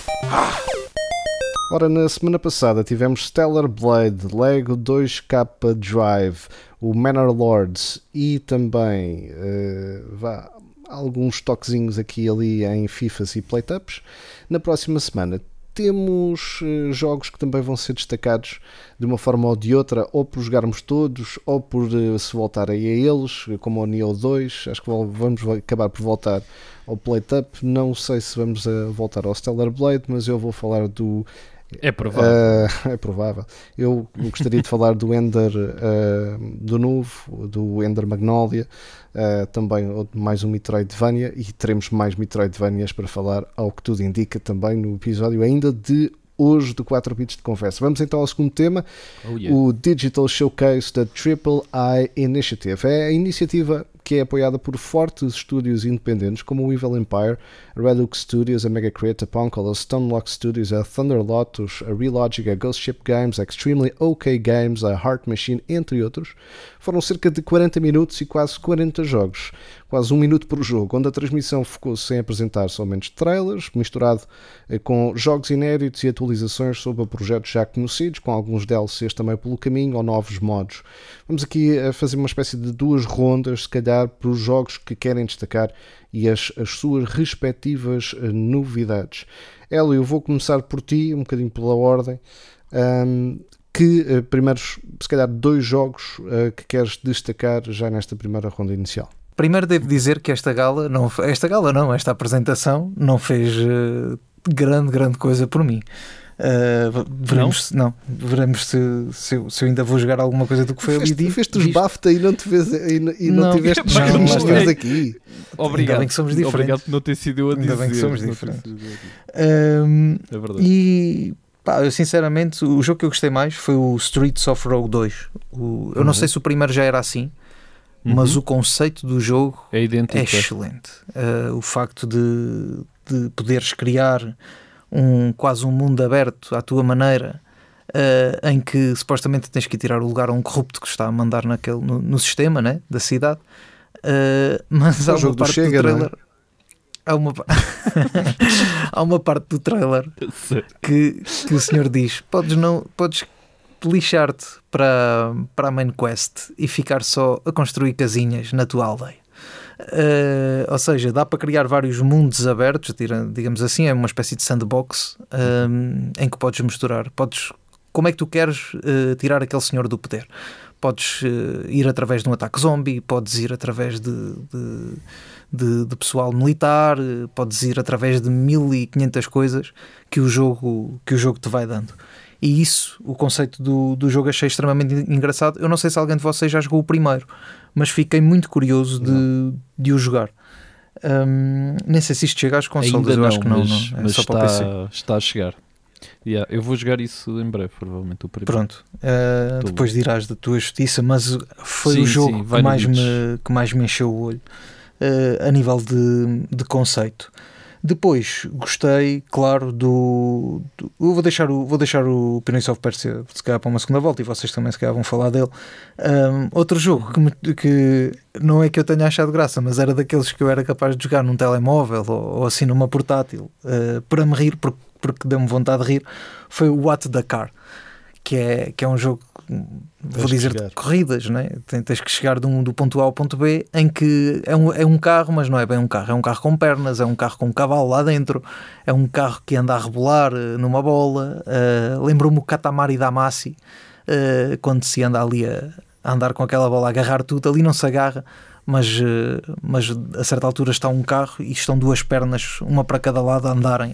Ora, na semana passada tivemos Stellar Blade, Lego dois K Drive, o Manor Lords e também eh, vá, alguns toquezinhos aqui e ali em FIFAs e Playtups. Na próxima semana temos uh, jogos que também vão ser destacados de uma forma ou de outra, ou por jogarmos todos, ou por uh, se voltar aí a eles, como o Nioh dois. Acho que vamos acabar por voltar ao Plate Up. Não sei se vamos uh, voltar ao Stellar Blade, mas eu vou falar do... É provável. Uh, é provável. Eu gostaria de falar do Ender uh, do novo, do Ender Magnolia, uh, também mais um Metroidvania, e teremos mais Metroidvanias para falar, ao que tudo indica, também no episódio ainda de hoje do quatro bits de conversa. Vamos então ao segundo tema, oh, yeah. o Digital Showcase da Triple I Initiative. É a iniciativa que é apoiada por fortes estúdios independentes como o Evil Empire, a Redux Studios, a Mega Create, a Poncle, a Stonelock Studios, a Thunder Lotus, a Relogic, a Ghost Ship Games, a Extremely OK Games, a Heart Machine, entre outros. Foram cerca de quarenta minutos e quase quarenta jogos, quase um minuto por jogo, onde a transmissão focou-se em apresentar somente trailers, misturado com jogos inéditos e atualizações sobre projetos já conhecidos, com alguns D L Cs também pelo caminho ou novos modos. Vamos aqui a fazer uma espécie de duas rondas, se calhar, para os jogos que querem destacar e as, as suas respectivas novidades. Hélio, eu vou começar por ti, um bocadinho pela ordem. Um, que uh, primeiros, se calhar, dois jogos uh, que queres destacar já nesta primeira ronda inicial? Primeiro devo dizer que esta gala, não, esta gala não, esta apresentação não fez uh, grande, grande coisa por mim. Uh, veremos, não? não, veremos se, se, eu, se eu ainda vou jogar alguma coisa do que foi feste, ali dito. Feste os BAFTA e não te vês, e, e não, não tiveste os que nós temos aqui. Obrigado. Ainda bem que somos diferentes. Obrigado por não ter sido eu a dizer. Ainda bem que somos diferentes. Um, é verdade. E pá, eu sinceramente, o jogo que eu gostei mais foi o Streets of Rage dois. O, eu uhum. não sei se o primeiro já era assim, uhum. mas o conceito do jogo é, idêntico, é excelente. Uh, o facto de, de poderes criar um, quase um mundo aberto à tua maneira, uh, em que supostamente tens que tirar o lugar a um corrupto que está a mandar naquele, no, no sistema, né, da cidade. Uh, mas é há uma parte do, Chega, trailer é? há, uma... há uma parte do trailer que, que o senhor diz: podes, não, podes lixar-te para, para a main quest e ficar só a construir casinhas na tua aldeia. Uh, ou seja, dá para criar vários mundos abertos, digamos assim, é uma espécie de sandbox, um, em que podes misturar, podes, como é que tu queres uh, tirar aquele senhor do poder? Podes uh, ir através de um ataque zombie, podes ir através de, de, de, de pessoal militar, podes ir através de mil e quinhentas coisas que o jogo, que o jogo te vai dando. E isso, o conceito do, do jogo, achei extremamente engraçado. Eu não sei se alguém de vocês já jogou o primeiro, mas fiquei muito curioso de, de o jogar. Um, nem sei se isto chega às consoles, ainda eu não, acho que não, mas, não. É mas só está, para o P C. Está a chegar. Yeah, eu vou jogar isso em breve, provavelmente o primeiro. Pronto, uh, depois dirás da tua justiça, mas foi sim, o jogo sim, que, mais me, que mais me encheu o olho uh, a nível de, de conceito. Depois gostei, claro, do, do eu vou deixar o, vou deixar o Prince of Persia se calhar para uma segunda volta, e vocês também se calhar vão falar dele. Um, outro jogo que, me, que não é que eu tenha achado graça, mas era daqueles que eu era capaz de jogar num telemóvel ou, ou assim numa portátil, uh, para me rir, porque, porque deu-me vontade de rir, foi o What the Car, que é, que é um jogo, vou dizer, de corridas, né? Tens que chegar de um, do ponto A ao ponto B, em que é um, é um carro, mas não é bem um carro, é um carro com pernas, é um carro com um cavalo lá dentro, é um carro que anda a rebolar uh, numa bola. Uh, lembrou-me o Katamari Damacy, uh, quando se anda ali a, a andar com aquela bola, a agarrar tudo, ali não se agarra, mas, uh, mas a certa altura está um carro e estão duas pernas, uma para cada lado, a andarem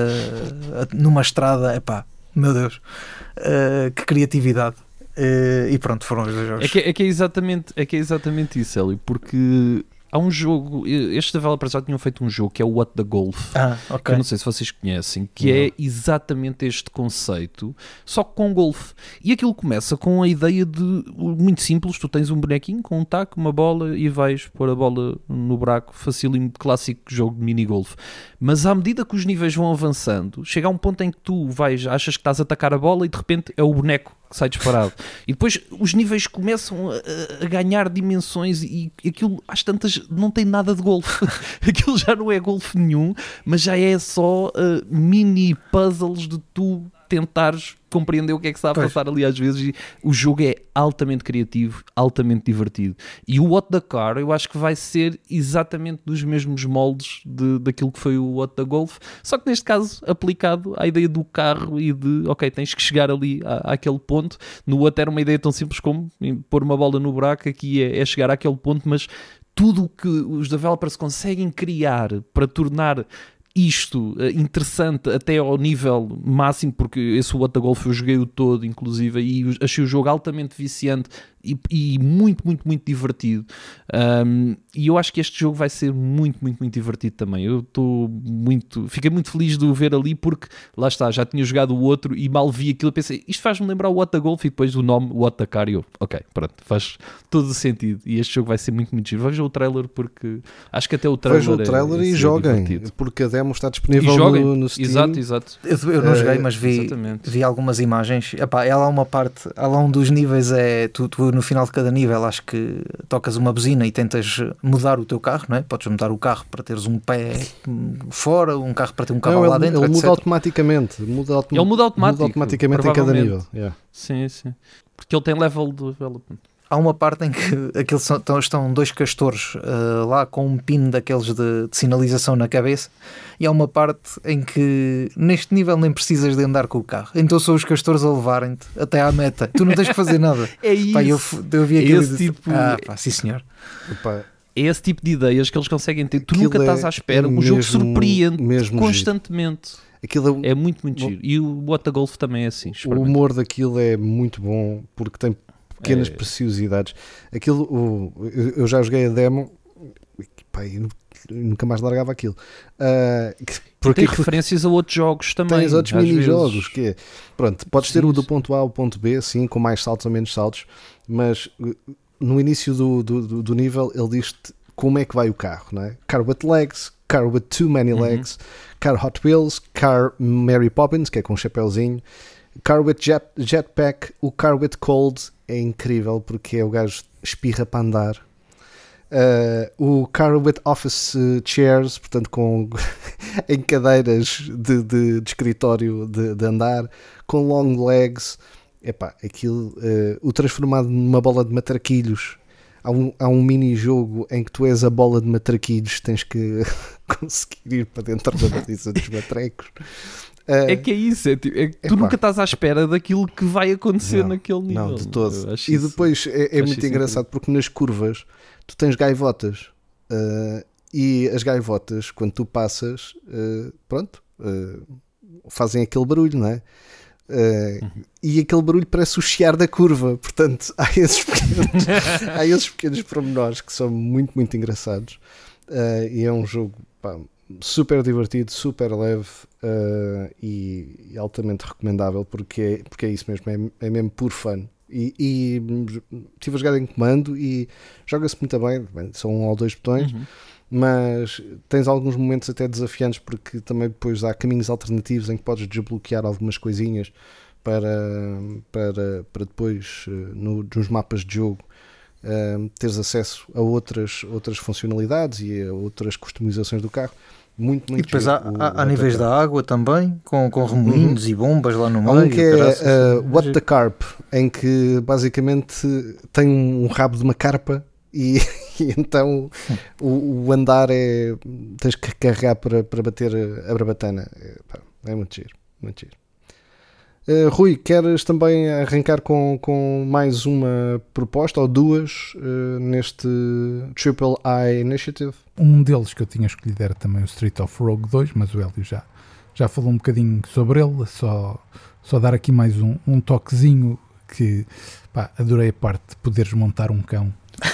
uh, numa estrada. Epá, meu Deus, uh, que criatividade. Uh, e pronto, foram os dois jogos. É que é, que é, exatamente, é que é exatamente isso, Hélio, porque há um jogo, estes developers já tinham feito um jogo que é o What the Golf, ah, okay. que eu não sei se vocês conhecem, que não. É exatamente este conceito, só que com golfe. E aquilo começa com a ideia de, muito simples, tu tens um bonequinho com um taco, uma bola e vais pôr a bola no buraco, facilinho, clássico jogo de mini-golfe. Mas à medida que os níveis vão avançando, chega a um ponto em que tu vais, achas que estás a atacar a bola e de repente é o boneco que sai disparado. E depois os níveis começam a, a ganhar dimensões e aquilo às tantas não tem nada de golfe. Aquilo já não é golfe nenhum, mas já é só uh, mini puzzles de tu tentares compreender o que é que está a passar ali às vezes, e o jogo é altamente criativo, altamente divertido. E o What the Car eu acho que vai ser exatamente dos mesmos moldes de, daquilo que foi o What the Golf, só que neste caso aplicado à ideia do carro e de, ok, tens que chegar ali à, àquele ponto. No What era uma ideia tão simples como pôr uma bola no buraco, aqui é, é chegar àquele ponto, mas tudo o que os developers conseguem criar para tornar isto uh, interessante até ao nível máximo, porque esse What the Golf eu joguei-o todo, inclusive, e achei o jogo altamente viciante e, e muito, muito, muito divertido. Um, e eu acho que este jogo vai ser muito, muito, muito divertido também. Eu estou muito... Fiquei muito feliz de o ver ali, porque, lá está, já tinha jogado o outro e mal vi aquilo, pensei, isto faz-me lembrar o What the Golf, e depois o nome What the Car, e eu, ok, pronto, faz todo o sentido. E este jogo vai ser muito, muito giro. Vejam o trailer, porque acho que até o trailer Vejam o trailer é, e é joguem, divertido. porque a demo está disponível no, no Steam. Exato, exato. Eu, eu não joguei, mas vi, Exatamente. vi algumas imagens. Epá, ela há uma parte, ela há um dos níveis, é tu, tu no final de cada nível acho que tocas uma buzina e tentas mudar o teu carro, não é? Podes mudar o carro para teres um pé fora, um carro para ter um cavalo não, lá ele, dentro, ele muda etcétera. automaticamente. Muda, autom Ele muda automático, muda automaticamente em cada nível. Yeah. Sim, sim. Porque ele tem level de development. Há uma parte em que aqueles são, estão, estão dois castores uh, lá com um pin daqueles de, de sinalização na cabeça, e há uma parte em que neste nível nem precisas de andar com o carro, então são os castores a levarem-te até à meta, tu não tens que fazer nada. É isso. Pá, eu, eu vi aquilo esse e disse, tipo... ah, pá, sim senhor. Opa, É esse tipo de ideias que eles conseguem ter. Tu Aquilo nunca estás é- à espera. é O jogo mesmo- surpreende mesmo constantemente. aquilo é, É muito, muito Bom, giro. E o What the Golf também é assim. o experimenta. humor daquilo é muito bom, porque tem pequenas É. preciosidades. Aquilo, o, eu eu já joguei a demo, e, pá, eu nunca mais largava aquilo. Ah, porque Tem aquilo- referências a outros jogos também. tens outros às mini-jogos, vezes. que é, pronto, podes ter Sim, o do sim. ponto A ao ponto B, sim, com mais saltos ou menos saltos, mas uh, no início do, do, do- do nível ele diz-te como é que vai o carro, não é? Car with legs, car with too many Uhum. legs, car Hot Wheels, car Mary Poppins, que é com um chapéuzinho, car with jet, jetpack, o car with cold é incrível porque é o gajo espirra para andar. Uh, o car with office uh, chairs, portanto com em cadeiras de, de, de escritório de, de andar, com long legs. Epá, aquilo, uh, o transformado numa bola de matraquilhos. Há um, há um mini-jogo em que tu és a bola de matraquilhos, tens que conseguir ir para dentro da baliza dos matrecos. Uh, É que é isso. É, tipo, é que tu Epá. nunca estás à espera daquilo que vai acontecer Não, naquele nível. Não, de todo. Eu acho E isso- depois é, é acho muito isso engraçado porque nas curvas tu tens gaivotas uh, e as gaivotas, quando tu passas, uh, pronto, uh, fazem aquele barulho, não é? Uh, Uhum. E aquele barulho parece o chiar da curva. Portanto, há esses pequenos, há esses pequenos pormenores que são muito, muito engraçados. Uh, e é um jogo, pá, super divertido, super leve, uh, e, e altamente recomendável porque é, porque é isso mesmo, é, é mesmo puro fun. E, e estive a jogar em comando e joga-se muito bem, bem, são um ou dois botões, Uhum. mas tens alguns momentos até desafiantes porque também depois há caminhos alternativos em que podes desbloquear algumas coisinhas para, para, para depois, no, nos mapas de jogo, Uh, teres acesso a outras, outras funcionalidades e a outras customizações do carro. Muito, muito E depois há, giro, o- há, há o níveis What the da água também, com, com remoinhos e bombas lá no Carp. Há meio. um que é caraças. uh, What the Carp, em que basicamente tem um rabo de uma carpa e, e então o, o andar é, tens que carregar para, para bater a barbatana. É, pá, é muito giro, muito giro. Uh, Rui, queres também arrancar com, com mais uma proposta ou duas uh, neste Triple I Initiative? Um deles que eu tinha escolhido era também o Street of Rogue dois, mas o Hélio já, já falou um bocadinho sobre ele. Só, só dar aqui mais um, um toquezinho que, pá, adorei a parte de poderes montar um cão.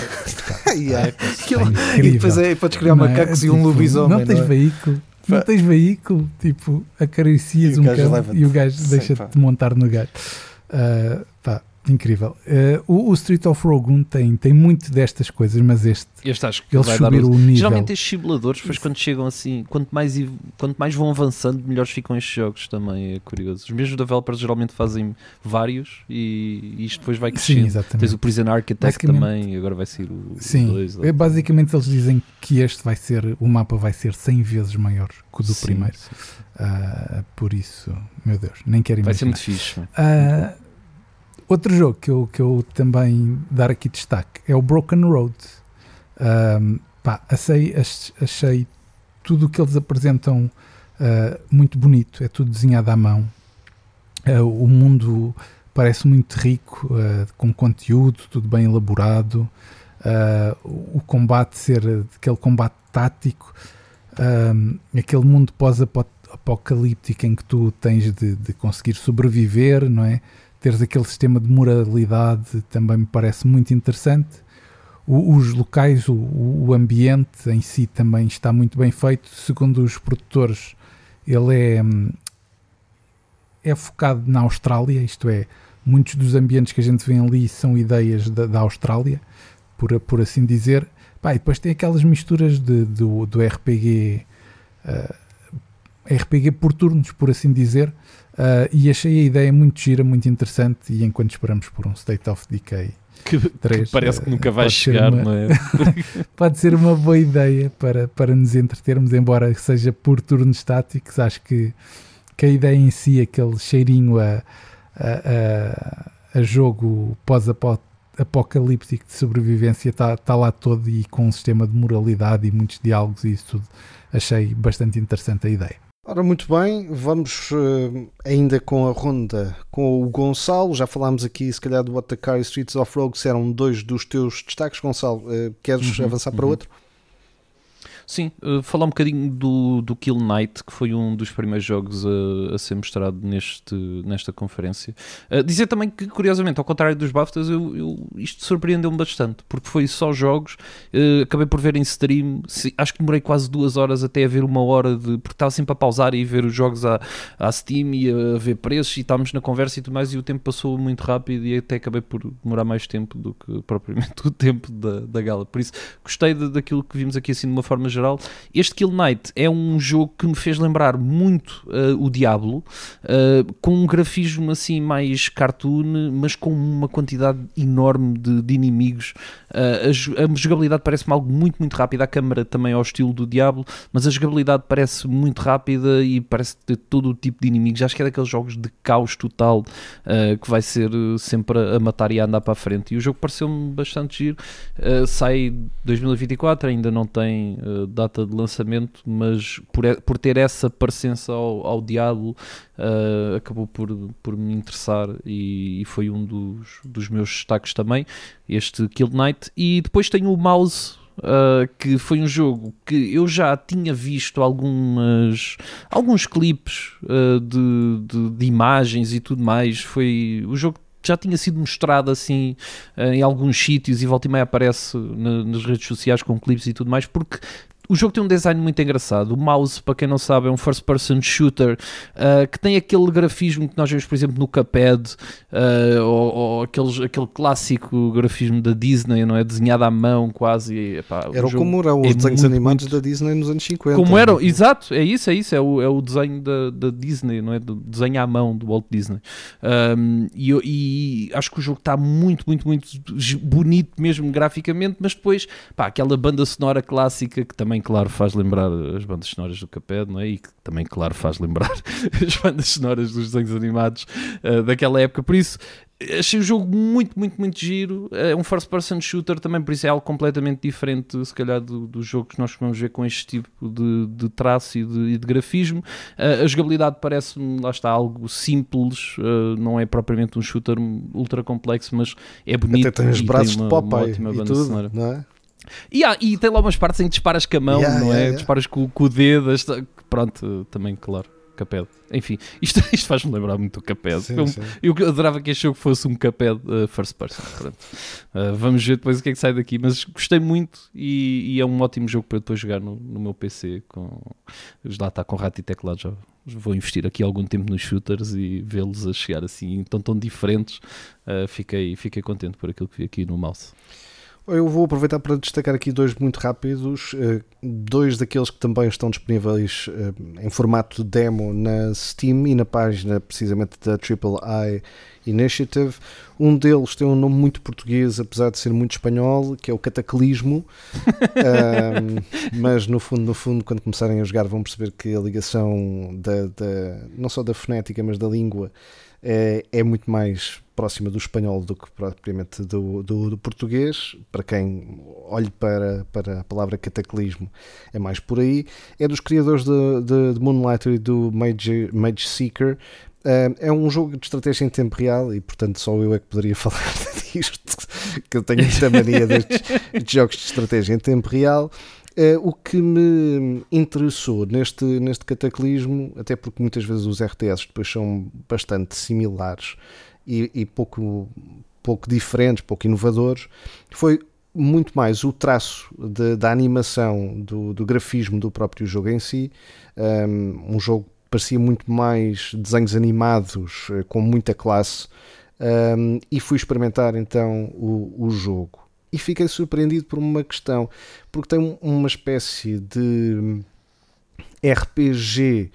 Yeah. Aquilo- É e incrível. depois é, podes criar Não é? macacos e um Tipo, lobisomem. Não tens não é? veículo, não tens veículo, tipo, acaricias E o um gajo cão leva-te. e o gajo Sim, deixa-te pá. montar no gajo. Uh, pá, incrível. Uh, o, o Street of Rage um tem, tem muito destas coisas, mas este, este acho que eles vai dar subiram o... o nível. Geralmente estes simuladores, depois quando chegam assim, quanto mais, quanto mais vão avançando, melhores ficam estes jogos também, é curioso. Os mesmos developers geralmente fazem vários e isto depois vai crescendo. Sim, exatamente. Tens o Prison Architect também, agora vai ser o dois. Sim, é, basicamente eles dizem que este vai ser, o mapa vai ser cem vezes maior que o do sim, primeiro. Sim. Uh, por isso, meu Deus, nem quero imaginar. Vai ser muito fixe. Uh, outro jogo que eu, que eu também dar aqui destaque é o Broken Road. Uh, pá, achei, achei tudo o que eles apresentam uh, muito bonito, é tudo desenhado à mão. Uh, o mundo parece muito rico, uh, com conteúdo, tudo bem elaborado. Uh, o combate ser aquele combate tático, um, aquele mundo pós-apocalíptico em que tu tens de, de conseguir sobreviver, não é? Teres aquele sistema de moralidade também me parece muito interessante. O, os locais, o, o ambiente em si também está muito bem feito. Segundo os produtores, ele é, é focado na Austrália, isto é, muitos dos ambientes que a gente vê ali são ideias da, da Austrália, por, por assim dizer. Pá, e depois tem aquelas misturas de, do, do R P G, uh, R P G por turnos, por assim dizer, uh, e achei a ideia muito gira, muito interessante, e enquanto esperamos por um State of Decay que, três, que parece uh, que nunca vai chegar, uma, não é? Pode ser uma boa ideia para, para nos entretermos, embora seja por turnos estáticos. Acho que, que a ideia em si, aquele cheirinho a, a, a, a jogo pós-apocalíptico apocalíptico de sobrevivência está tá lá todo, e com um sistema de moralidade e muitos diálogos e isso tudo. Achei bastante interessante a ideia. Ora, muito bem, vamos uh, ainda com a ronda com o Gonçalo. Já falámos aqui, se calhar, do What the Car e Streets of Rage, que eram dois dos teus destaques. Gonçalo, uh, queres uhum, avançar uhum. para outro? Sim, uh, falar um bocadinho do, do Kill Knight, que foi um dos primeiros jogos a, a ser mostrado neste, nesta conferência. Uh, dizer também que, curiosamente, ao contrário dos BAFTAs, eu, eu, isto surpreendeu-me bastante, porque foi só jogos, uh, acabei por ver em stream, se, acho que demorei quase duas horas até a ver uma hora, de, porque estava sempre a pausar e ver os jogos à, à Steam e a ver preços, e estávamos na conversa e tudo mais, e o tempo passou muito rápido e até acabei por demorar mais tempo do que propriamente o tempo da, da gala. Por isso, gostei de, daquilo que vimos aqui assim de uma forma geral. Este Kill Knight é um jogo que me fez lembrar muito uh, o Diablo, uh, com um grafismo assim mais cartoon, mas com uma quantidade enorme de, de inimigos. Uh, a, a jogabilidade parece-me algo muito, muito rápido. A câmera também ao estilo do Diablo, mas a jogabilidade parece muito rápida e parece ter todo o tipo de inimigos. Acho que é daqueles jogos de caos total, uh, que vai ser sempre a, a matar e a andar para a frente. E o jogo pareceu-me bastante giro. Uh, sai dois mil e vinte e quatro, ainda não tem uh, data de lançamento, mas por, por ter essa parecença ao, ao Diablo, uh, acabou por, por me interessar, e, e foi um dos, dos meus destaques também, este Kill Knight. E depois tenho o Mouse, uh, que foi um jogo que eu já tinha visto algumas, alguns clipes uh, de, de, de imagens e tudo mais. Foi o jogo já tinha sido mostrado assim em alguns sítios, e volta e meia aparece na, nas redes sociais com clipes e tudo mais, porque o jogo tem um design muito engraçado. O Mouse, para quem não sabe, é um first person shooter uh, que tem aquele grafismo que nós vemos, por exemplo, no Cuphead, uh, ou, ou aqueles, aquele clássico grafismo da Disney, não é? Desenhado à mão quase. E, epá, era como eram os é desenhos muito, animados muito... da Disney nos anos cinquenta. Como eram, exato, é isso, é isso, é o, é o desenho da, da Disney, não é? Do desenho à mão do Walt Disney. Um, e, e acho que o jogo está muito, muito, muito bonito mesmo graficamente, mas depois, pá, aquela banda sonora clássica que também, claro, faz lembrar as bandas sonoras do Cuphead, não é? E que também, claro, faz lembrar as bandas sonoras dos desenhos animados uh, daquela época. Por isso, achei o jogo muito, muito, muito giro. É um first person shooter também, por isso é algo completamente diferente, se calhar, do, do jogo que nós vamos ver com este tipo de, de traço e de, e de grafismo. Uh, a jogabilidade parece-me, lá está, algo simples, uh, não é propriamente um shooter ultra complexo, mas é bonito. Até tem os braços tem uma, de Popeye uma ótima e banda tudo, sonora. não é? E, há, e tem lá umas partes em que disparas com a mão, yeah, não yeah, é? Yeah. Disparas com, com o dedo. Esta, pronto, também, claro, Cuphead. Enfim, isto, isto faz-me lembrar muito do Cuphead. Sim, eu, sim. eu adorava que este jogo fosse um Cuphead uh, first person. Pronto. Uh, vamos ver depois o que é que sai daqui. Mas gostei muito, e, e é um ótimo jogo para eu depois jogar no, no meu P C. Com, lá está, com rato e teclado, já, vou investir aqui algum tempo nos shooters e vê-los a chegar assim tão, tão diferentes, uh, fiquei, fiquei contente por aquilo que vi aqui no mouse. Eu vou aproveitar para destacar aqui dois muito rápidos, dois daqueles que também estão disponíveis em formato de demo na Steam e na página precisamente da Triple I Initiative. Um deles tem um nome muito português, apesar de ser muito espanhol, que é o Cataclismo, um, mas no fundo, no fundo, quando começarem a jogar vão perceber que a ligação da, da, não só da fonética, mas da língua é, é muito mais próxima do espanhol do que propriamente do, do, do português. Para quem olhe para, para a palavra cataclismo, é mais por aí. É dos criadores de, de, de Moonlighter e do Mage, Mage Seeker. Uh, é um jogo de estratégia em tempo real e, portanto, só eu é que poderia falar disto, que eu tenho muita mania destes jogos de estratégia em tempo real. Uh, o que me interessou neste, neste cataclismo, até porque muitas vezes os R T S depois são bastante similares e, e pouco, pouco diferentes, pouco inovadores, foi muito mais o traço de, da animação, do, do grafismo do próprio jogo em si. Um, um jogo parecia muito mais desenhos animados, com muita classe, um, e fui experimentar então o, o jogo. E fiquei surpreendido por uma questão, porque tem uma espécie de R P G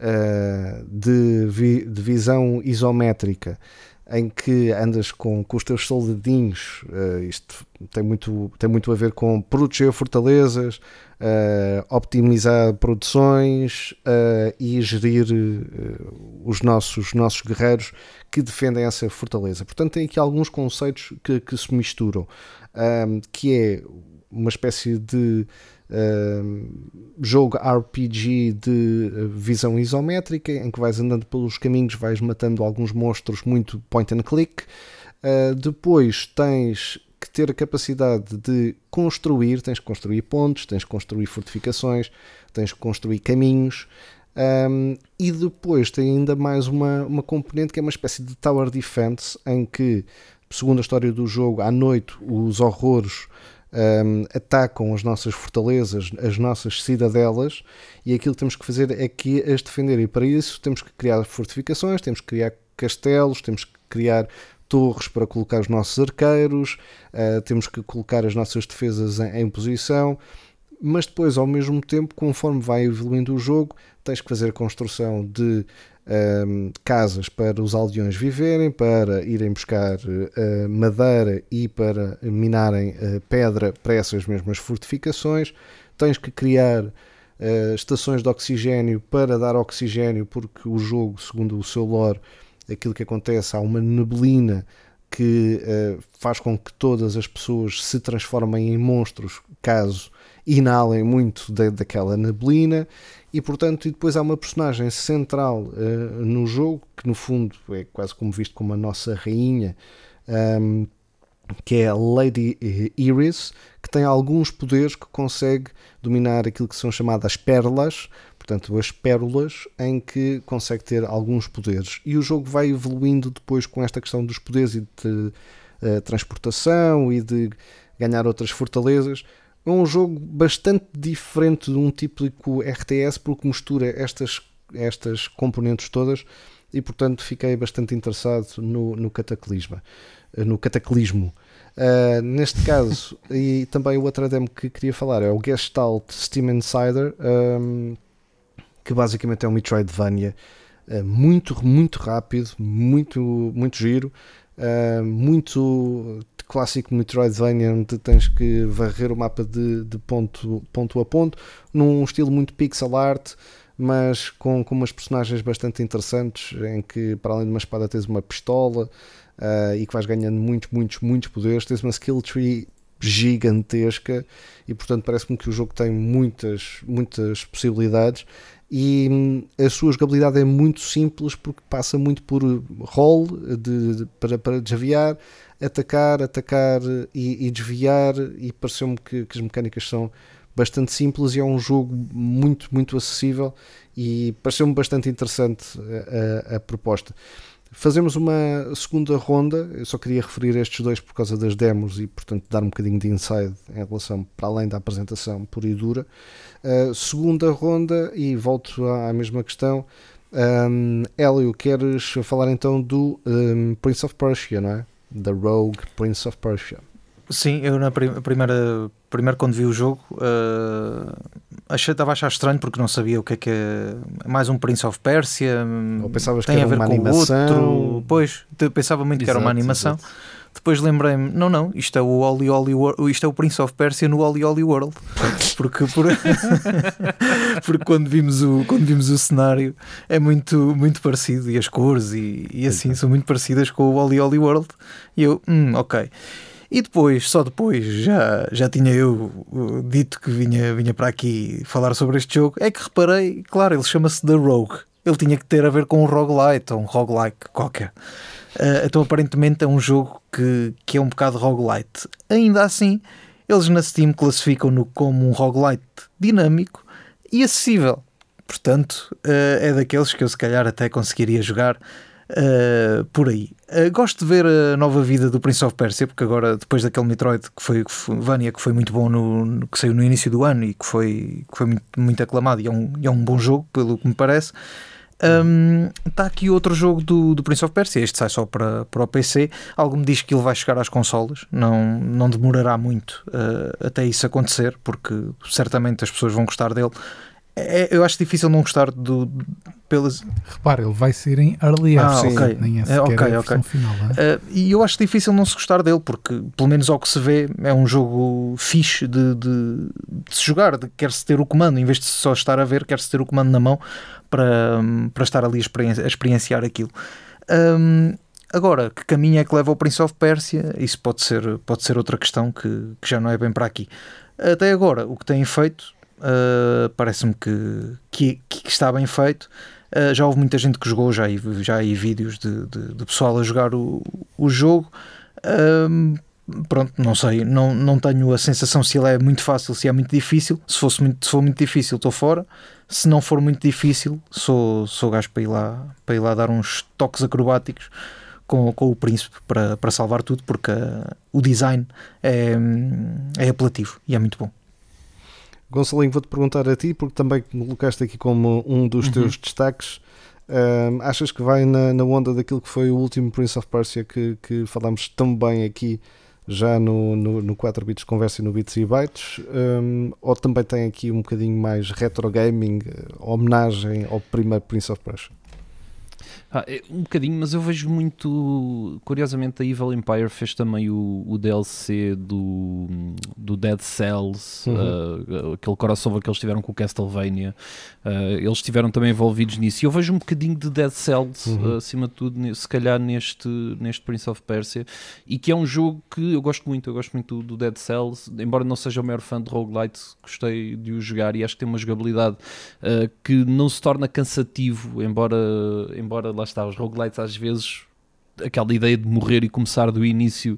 uh, de, vi, de visão isométrica, em que andas com, com os teus soldadinhos. Uh, isto tem muito, tem muito a ver com proteger fortalezas, uh, optimizar produções uh, e gerir uh, os nossos, nossos guerreiros que defendem essa fortaleza. Portanto, tem aqui alguns conceitos que, que se misturam, um, que é uma espécie de Uh, jogo R P G de uh, visão isométrica, em que vais andando pelos caminhos, vais matando alguns monstros muito point and click. Uh, depois tens que ter a capacidade de construir, tens que construir pontos, tens que construir fortificações, tens que construir caminhos. Um, e depois tem ainda mais uma, uma componente que é uma espécie de tower defense, em que, segundo a história do jogo, à noite os horrores Um, atacam as nossas fortalezas, as nossas cidadelas, e aquilo que temos que fazer é que as defender, e para isso temos que criar fortificações, temos que criar castelos, temos que criar torres para colocar os nossos arqueiros, uh, temos que colocar as nossas defesas em, em posição, mas depois, ao mesmo tempo, conforme vai evoluindo o jogo, tens que fazer a construção de Um, casas para os aldeões viverem, para irem buscar uh, madeira e para minarem uh, pedra para essas mesmas fortificações. Tens que criar uh, estações de oxigénio para dar oxigénio, porque o jogo, segundo o seu lore, aquilo que acontece, há uma neblina que uh, faz com que todas as pessoas se transformem em monstros caso inalem muito da, daquela neblina. E, portanto, e depois há uma personagem central uh, no jogo, que no fundo é quase como visto como a nossa rainha, um, que é a Lady Iris, que tem alguns poderes, que consegue dominar aquilo que são chamadas pérolas, portanto as pérolas, em que consegue ter alguns poderes. E o jogo vai evoluindo depois com esta questão dos poderes e de uh, transportação e de ganhar outras fortalezas. É um jogo bastante diferente de um típico R T S, porque mistura estas, estas componentes todas, e portanto fiquei bastante interessado no, no cataclismo. No cataclismo. Uh, neste caso, e também o outro demo que queria falar é o Gestalt Steam Insider, um, que basicamente é um Metroidvania uh, muito, muito rápido, muito, muito giro, uh, muito clássico Metroidvania, onde tens que varrer o mapa de, de ponto, ponto a ponto, num estilo muito pixel art, mas com, com umas personagens bastante interessantes, em que para além de uma espada tens uma pistola, uh, e que vais ganhando muitos, muitos, muitos poderes, tens uma skill tree gigantesca, e portanto parece-me que o jogo tem muitas, muitas possibilidades, e hum, a sua jogabilidade é muito simples, porque passa muito por roll de, de, para, para desviar, atacar, atacar e, e desviar, e pareceu-me que, que as mecânicas são bastante simples, e é um jogo muito, muito acessível, e pareceu-me bastante interessante a, a, a proposta. Fazemos uma segunda ronda, eu só queria referir estes dois por causa das demos e, portanto, dar um bocadinho de inside em relação, para além da apresentação pura e dura. Uh, segunda ronda, e volto à, à mesma questão, Um, Hélio, queres falar então do um, Prince of Persia, não é? The Rogue Prince of Persia. Sim, eu na prim- primeira, primeiro quando vi o jogo uh, achei, estava a achar estranho porque não sabia o que é que é mais um Prince of Persia. Ou pensavas tem que a era ver uma com animação? outro. Pois, eu pensava muito que era uma Exato, animação. exato. Depois lembrei-me, não, não, isto é o Oli Oli World, isto é o Prince of Persia no Oli Oli World. Porque, por... porque quando, vimos o, quando vimos o cenário é muito, muito parecido, e as cores e, e assim são muito parecidas com o Oli Oli World. E eu, hum, ok. E depois, só depois, já, já tinha eu uh, dito que vinha, vinha para aqui falar sobre este jogo, é que reparei, claro, ele chama-se The Rogue. Ele tinha que ter a ver com um roguelite ou um roguelike qualquer. Uh, então aparentemente é um jogo que, que é um bocado roguelite. Ainda assim, eles na Steam classificam-no como um roguelite dinâmico e acessível. Portanto, uh, é daqueles que eu se calhar até conseguiria jogar uh, por aí. Uh, gosto de ver a nova vida do Prince of Persia, porque agora, depois daquele Metroid que foi, que foi Vania, que foi muito bom, no, no, que saiu no início do ano e que foi, que foi muito, muito aclamado, e é, um, e é um bom jogo, pelo que me parece. Um, está aqui outro jogo do, do Prince of Persia. Este sai só para, para o P C. Algo me diz que ele vai chegar às consolas. Não, não demorará muito uh, até isso acontecer, porque certamente as pessoas vão gostar dele. É, eu acho difícil não gostar do, do pelas... Repara, ele vai ser em early Ah, access, ok. nem é É, sequer ok, a versão ok. final. É? Uh, e eu acho difícil não se gostar dele, porque pelo menos ao que se vê é um jogo fixe de, de, de se jogar, de quer-se ter o comando, em vez de só estar a ver, quer-se ter o comando na mão para, para estar ali a, experienci- a experienciar aquilo. Um, agora, que caminho é que leva ao Prince of Persia? Isso pode ser, pode ser outra questão que, que já não é bem para aqui. Até agora, o que têm feito uh, parece-me que, que, que está bem feito. Uh, já houve muita gente que jogou, já há, já há vídeos de, de, de pessoal a jogar o, o jogo. Um, pronto, não sei, não, não tenho a sensação se ele é muito fácil, se é muito difícil. Se, fosse muito, se for muito difícil, estou fora. Se não for muito difícil, sou, sou gajo para ir, lá, para ir lá dar uns toques acrobáticos com, com o príncipe para, para salvar tudo, porque uh, o design é, é apelativo e é muito bom. Gonçalinho, vou-te perguntar a ti, porque também me colocaste aqui como um dos Uhum. teus destaques. Um, achas que vai na, na onda daquilo que foi o último Prince of Persia que, que falámos tão bem aqui já no, no, no quatro bits de conversa e no Bits e Bytes, um, ou também tem aqui um bocadinho mais retro gaming, homenagem ao primeiro Prince of Persia? Ah, é um bocadinho, mas eu vejo muito. Curiosamente, a Evil Empire fez também o, o D L C do, do Dead Cells, Uhum. uh, aquele crossover que eles tiveram com o Castlevania. Uh, eles estiveram também envolvidos nisso. E eu vejo um bocadinho de Dead Cells, Uhum. uh, acima de tudo, ne- se calhar neste, neste Prince of Persia. E que é um jogo que eu gosto muito. Eu gosto muito do, do Dead Cells, embora não seja o maior fã de roguelite, gostei de o jogar e acho que tem uma jogabilidade uh, que não se torna cansativo, embora, embora lá está, os roguelites às vezes aquela ideia de morrer e começar do início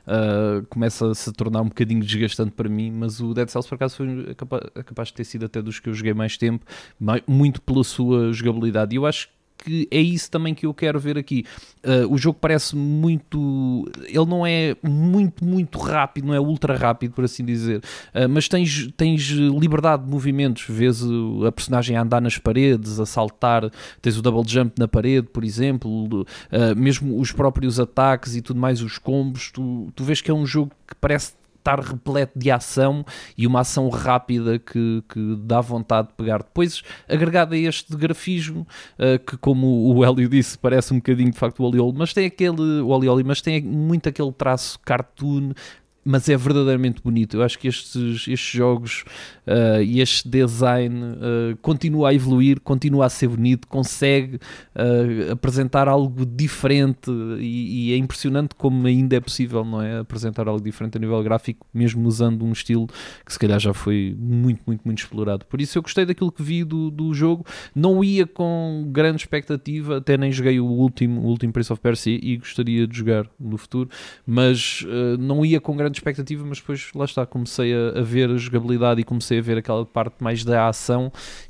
uh, começa a se tornar um bocadinho desgastante para mim, mas o Dead Cells por acaso foi capaz, capaz de ter sido até dos que eu joguei mais tempo, mai- muito pela sua jogabilidade, e eu acho que é isso também que eu quero ver aqui. Uh, o jogo parece muito... Ele não é muito, muito rápido, não é ultra rápido, por assim dizer, uh, mas tens, tens liberdade de movimentos. Vês uh, a personagem a andar nas paredes, a saltar, tens o double jump na parede, por exemplo, uh, mesmo os próprios ataques e tudo mais, os combos. Tu, tu vês que é um jogo que parece estar repleto de ação e uma ação rápida que, que dá vontade de pegar. Depois, agregado a este grafismo, uh, que como o Hélio disse, parece um bocadinho de facto o Oli Oli, mas tem aquele, o Oli Oli, mas tem muito aquele traço cartoon, mas é verdadeiramente bonito. Eu acho que estes, estes jogos uh, e este design uh, continua a evoluir, continua a ser bonito, consegue uh, apresentar algo diferente e, e é impressionante como ainda é possível, não é? Apresentar algo diferente a nível gráfico, mesmo usando um estilo que se calhar já foi muito, muito, muito explorado. Por isso eu gostei daquilo que vi do, do jogo, não ia com grande expectativa, até nem joguei o último, o último Prince of Persia e gostaria de jogar no futuro, mas uh, não ia com grande expectativa, mas depois lá está, comecei a, a ver a jogabilidade e comecei a ver aquela parte mais da ação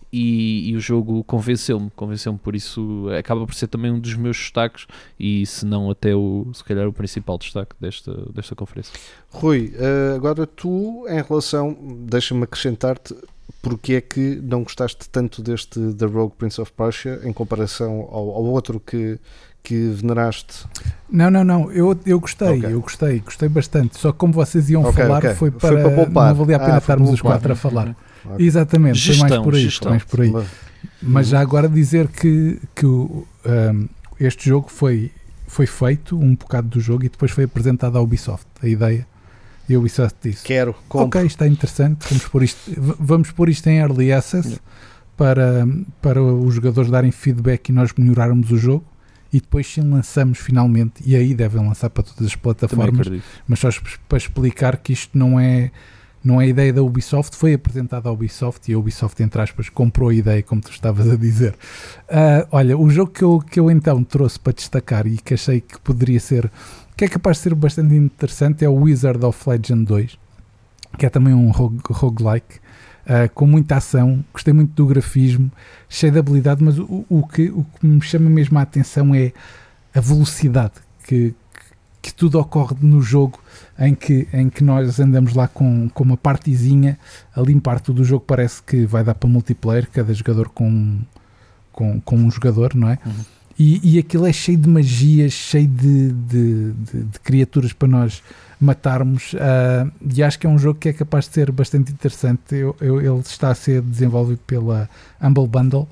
e, e o jogo convenceu-me, convenceu-me, por isso acaba por ser também um dos meus destaques e se não até o, se calhar o principal destaque desta, desta conferência. Rui, uh, agora tu, em relação, deixa-me acrescentar-te, porque é que não gostaste tanto deste The Rogue Prince of Persia em comparação ao, ao outro que, que veneraste? Não, não, não, eu, eu gostei, Okay. eu gostei, gostei bastante, só que como vocês iam Okay, falar okay. foi Foi para, para poupar. não valia a pena Ah, foi estarmos para os quatro poupar. a falar. Okay. Exatamente, Gestão, foi mais por aí, gestão. foi mais por aí. Mas já agora dizer que, que o, um, este jogo foi, foi feito, um bocado do jogo, e depois foi apresentado à Ubisoft, a ideia. E a Ubisoft disse: Quero, compro. ok, está interessante, vamos pôr isto, v- vamos pôr isto em Early Access para, para os jogadores darem feedback e nós melhorarmos o jogo, e depois sim lançamos finalmente, e aí devem lançar para todas as Também plataformas, acredito. mas só es- para explicar que isto não é, não é a ideia da Ubisoft, foi apresentada à Ubisoft e a Ubisoft, entre aspas, comprou a ideia, como tu estavas a dizer. Ah, olha, o jogo que eu, que eu então trouxe para destacar e que achei que poderia ser, que é capaz de ser bastante interessante, é o Wizard of Legend dois, que é também um rogue, roguelike, uh, com muita ação. Gostei muito do grafismo, cheio de habilidade, mas o, o, que, o que me chama mesmo a atenção é a velocidade que, que tudo ocorre no jogo, em que, em que nós andamos lá com, com uma partezinha a limpar tudo. O jogo parece que vai dar para multiplayer, cada jogador com, com, com um jogador, não é? Uhum. E, e aquilo é cheio de magias, cheio de, de, de, de criaturas para nós matarmos, uh, e acho que é um jogo que é capaz de ser bastante interessante. Eu, eu, ele está a ser desenvolvido pela Humble Bundle,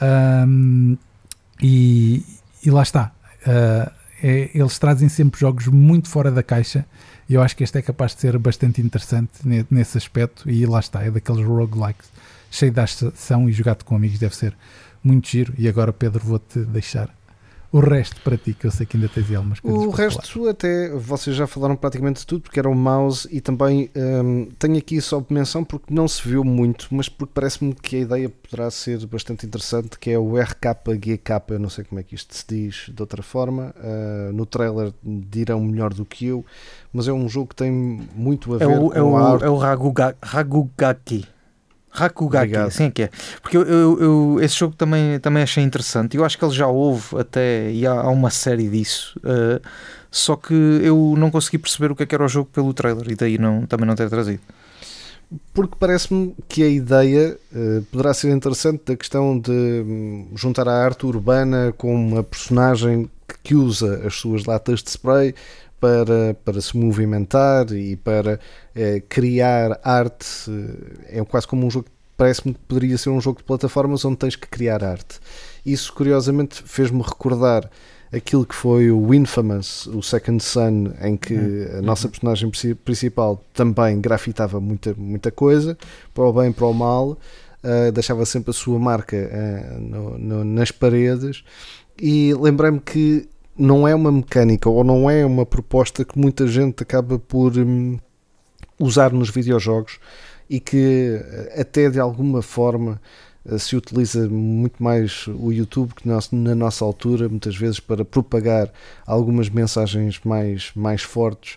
um, e, e lá está. Uh, é, eles trazem sempre jogos muito fora da caixa, e eu acho que este é capaz de ser bastante interessante nesse aspecto, e lá está, é daqueles roguelikes cheio de ação, e jogado com amigos deve ser muito giro. E agora, Pedro, vou-te deixar o resto para ti, que eu sei que ainda tens aí algumas coisas O para resto falar. até vocês já falaram praticamente de tudo, porque era o mouse, e também hum, tenho aqui só menção porque não se viu muito, mas porque parece-me que a ideia poderá ser bastante interessante, que é o R K G K, eu não sei como é que isto se diz de outra forma, uh, no trailer dirão melhor do que eu, mas é um jogo que tem muito a ver É o, com é o, a arte. é o Raguga- Ragugaki. Rakugaki, Obrigado. assim é que é. Porque eu, eu, eu- esse jogo também, também achei interessante. Eu acho que ele já houve até, e há, há uma série disso. Uh, só que eu não consegui perceber o que é que era o jogo pelo trailer, e daí não, também não ter trazido. Porque parece-me que a ideia uh, poderá ser interessante, da questão de hum, juntar a arte urbana com uma personagem que, que usa as suas latas de spray para, para se movimentar e para uh, criar arte. Uh, é quase como um jogo, parece-me que poderia ser um jogo de plataformas onde tens que criar arte. Isso, curiosamente, fez-me recordar aquilo que foi o Infamous, o Second Son, em que Uhum. a nossa personagem principal também grafitava muita, muita coisa, para o bem e para o mal, uh, deixava sempre a sua marca uh, no, no, nas paredes, e lembrei-me que não é uma mecânica ou não é uma proposta que muita gente acaba por um, usar nos videojogos, e que até de alguma forma se utiliza muito mais o YouTube que nós, na nossa altura, muitas vezes para propagar algumas mensagens mais, mais fortes,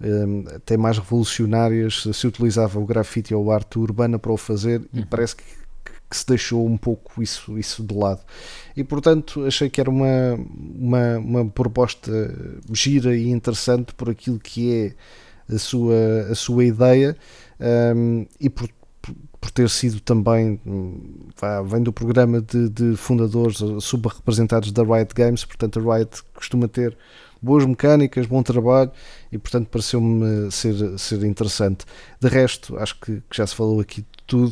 até mais revolucionárias. Se utilizava o grafite ou a arte urbana para o fazer, e Uhum. parece que, que se deixou um pouco isso, isso de lado. E portanto achei que era uma, uma, uma proposta gira e interessante por aquilo que é a sua, a sua ideia, um, e por por ter sido também, vá, vem do programa de, de fundadores subrepresentados da Riot Games, portanto a Riot costuma ter boas mecânicas, bom trabalho, e portanto pareceu-me ser, ser interessante. De resto, acho que, que já se falou aqui de tudo.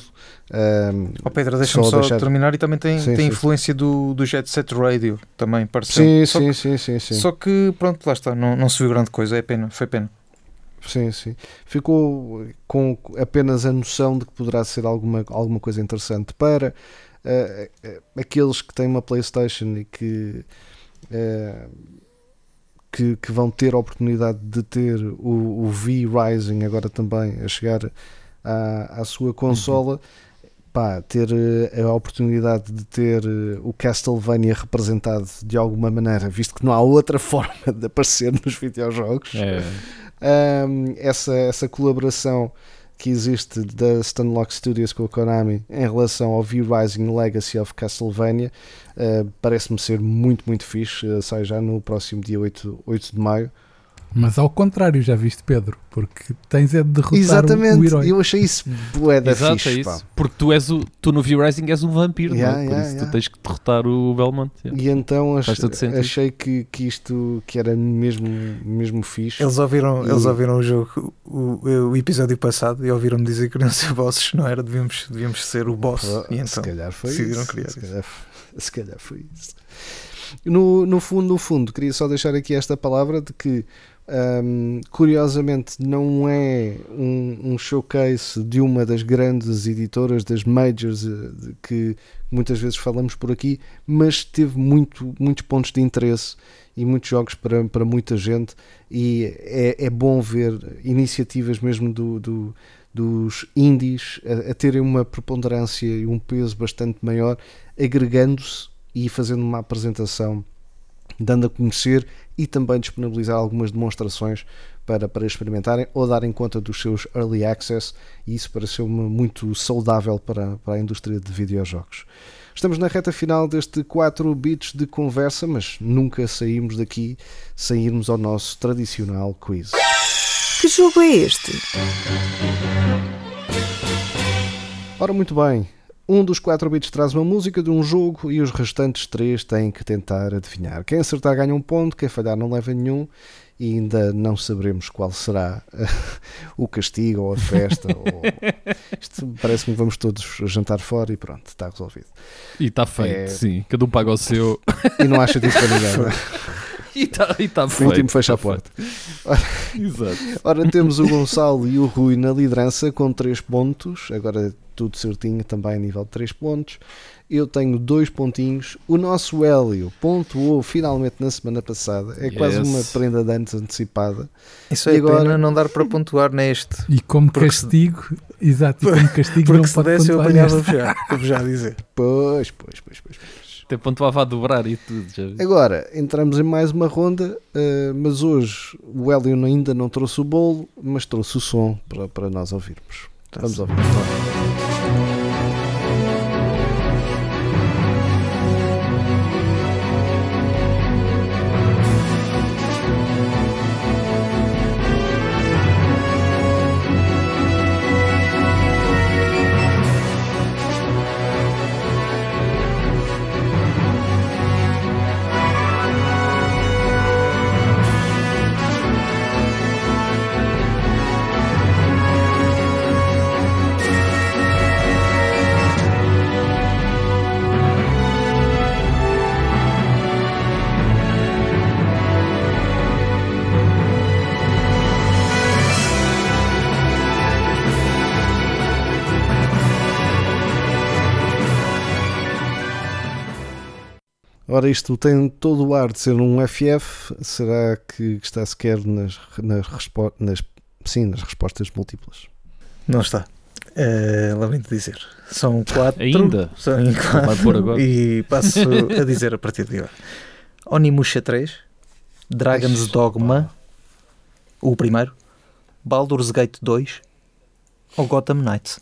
Um, Oh Pedro, deixa-me só só, deixar- terminar, e também tem, Sim, tem sim, influência do, do Jet Set Radio, também pareceu. sim, só, sim, que, sim, sim, sim. só que pronto, lá está, não, não se viu grande coisa, é pena, foi pena. Sim, sim. Ficou com apenas a noção de que poderá ser alguma, alguma coisa interessante para uh, uh, aqueles que têm uma PlayStation e que, uh, que, que vão ter a oportunidade de ter o, o V-Rising agora também a chegar à, à sua consola. Uhum. Pá, ter uh, a oportunidade de ter uh, o Castlevania representado de alguma maneira, visto que não há outra forma de aparecer nos videojogos. É. Um, essa, essa colaboração que existe da Stunlock Studios com a Konami em relação ao V-Rising Legacy of Castlevania, uh, parece-me ser muito, muito fixe. Uh, sai já no próximo dia oito de maio, Mas ao contrário, já viste, Pedro? Porque tens é de derrotar Exatamente. o, o herói. Eu achei isso bué da Exato, fixe, é isso. pá. Porque tu és o, tu no V-Rising és um vampiro, Yeah, não é? Por yeah, isso yeah. tu tens que derrotar o Belmont. Yeah. E então ach- Faz todo sentido. achei que, que isto que era mesmo, mesmo fixe. Eles ouviram, E- eles ouviram o jogo, o, o episódio passado, e ouviram-me dizer que queriam ser bosses, não era? Devíamos, devíamos ser o boss. Pô, E se então calhar foi decidiram isso. criar se, isso. calhar, se calhar foi isso. No, no fundo, no fundo, queria só deixar aqui esta palavra de que hum, curiosamente não é um, um showcase de uma das grandes editoras, das majors, eh, de que muitas vezes falamos por aqui, mas teve muito, muitos pontos de interesse e muitos jogos para, para muita gente, e é, é bom ver iniciativas mesmo do, do dos indies a, a terem uma preponderância e um peso bastante maior, agregando-se e fazendo uma apresentação, dando a conhecer e também disponibilizar algumas demonstrações para, para experimentarem ou darem conta dos seus early access, e isso pareceu-me muito saudável para, para a indústria de videojogos. Estamos na reta final deste quatro bits de conversa, mas nunca saímos daqui sem irmos ao nosso tradicional quiz. Que jogo é este? Ora, muito bem. Um dos quatro bits traz uma música de um jogo e os restantes três têm que tentar adivinhar. Quem acertar ganha um ponto, quem falhar não leva nenhum, e ainda não saberemos qual será o castigo ou a festa. ou... Isto parece-me que vamos todos jantar fora e pronto, está resolvido. E está feito, É- sim. Cada um paga o seu. E não acha disso para ninguém, não é? E está e tá O feito. último fecha a tá porta. feito. Exato. Ora, temos o Gonçalo e o Rui na liderança com três pontos. Agora tudo certinho, também a nível de três pontos. Eu tenho dois pontinhos. O nosso Hélio pontuou finalmente na semana passada. É quase Yes. uma prenda de anos antecipada. Isso E é agora- pena não dar para pontuar neste. E como Porque se- castigo, exato, e como castigo Porque não se pode desse eu pontuar apanhava neste. já. Vou já dizer. Pois, pois, pois, pois, pois. Até pontuava a dobrar e tudo. Já vi. Agora, entramos em mais uma ronda, eh, mas hoje o Hélio ainda não trouxe o bolo, mas trouxe o som para, para nós ouvirmos. Vamos ouvir. Ora, isto tem todo o ar de ser um F F. Será que está sequer nas, nas, respo- nas, sim, nas respostas múltiplas? Não está. Eh, lamento dizer. São quatro. Ainda? São em quatro. Vai pôr agora. E passo a dizer a partir de agora. Onimusha três, Dragon's Ai, Dogma, o primeiro, Baldur's Gate dois ou Gotham Knights.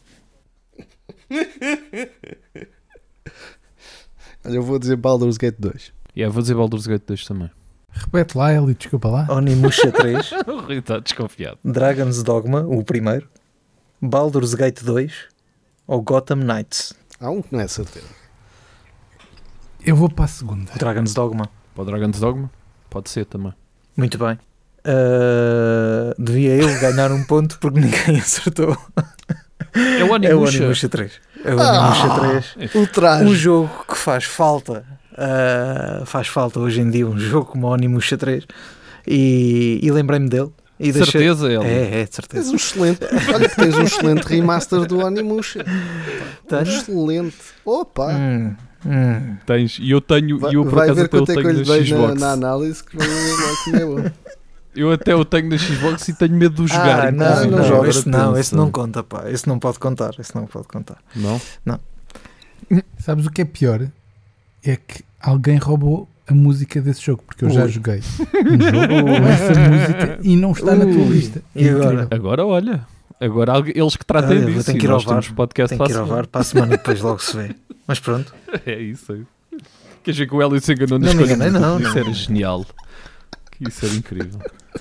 Olha, eu vou dizer Baldur's Gate dois. Yeah, vou dizer Baldur's Gate dois também. Repete lá, Eli, desculpa lá. Onimusha três, O Rui está desconfiado. Dragon's Dogma, o primeiro, Baldur's Gate dois ou Gotham Knights. Há um que não é certeza. Eu vou para a segunda. Dragon's Dogma. Para o Dragon's Dogma? Pode ser também. Muito bem. Uh, devia eu ganhar um ponto porque ninguém acertou. É o É o Onimusha. Onimusha três. É o Onimusha três. O traje. Um jogo que faz falta. uh, faz falta hoje em dia um jogo como o Onimusha três. E, e lembrei-me dele. E deixei- Certeza, ele. É, é, de Tens certeza. um excelente. Olha que tens um excelente remaster do Onimusha. Um Tenho? excelente. Opa! Hum, hum. Tens. E eu tenho. Vai, E eu por vai acaso ver até o quanto é que eu tenho lhe na dei na, Xbox. na análise que vai ver lá como é bom. Eu até o tenho na Xbox e tenho medo de o jogar. Ah, não, inclusive. não, não joga, esse não, Agora esse não conta, pá. Esse não pode contar. Esse não pode contar. Não? Sabes o que é pior? É que alguém roubou a música desse jogo, porque eu já Ui. joguei um jogo com essa música e não está na tua Ui. lista. E É agora? incrível. Agora olha. Agora algu- eles que tratem Olha, vou disso. ter que E ir ao nós temos V A R. podcast Tem que ir ao fácil. V A R para a semana e depois logo se vê. Mas pronto. É isso aí. Quer dizer que o Hélio se enganou na Não me escolha enganei, do- não, Isso não. era genial. Que Isso era incrível.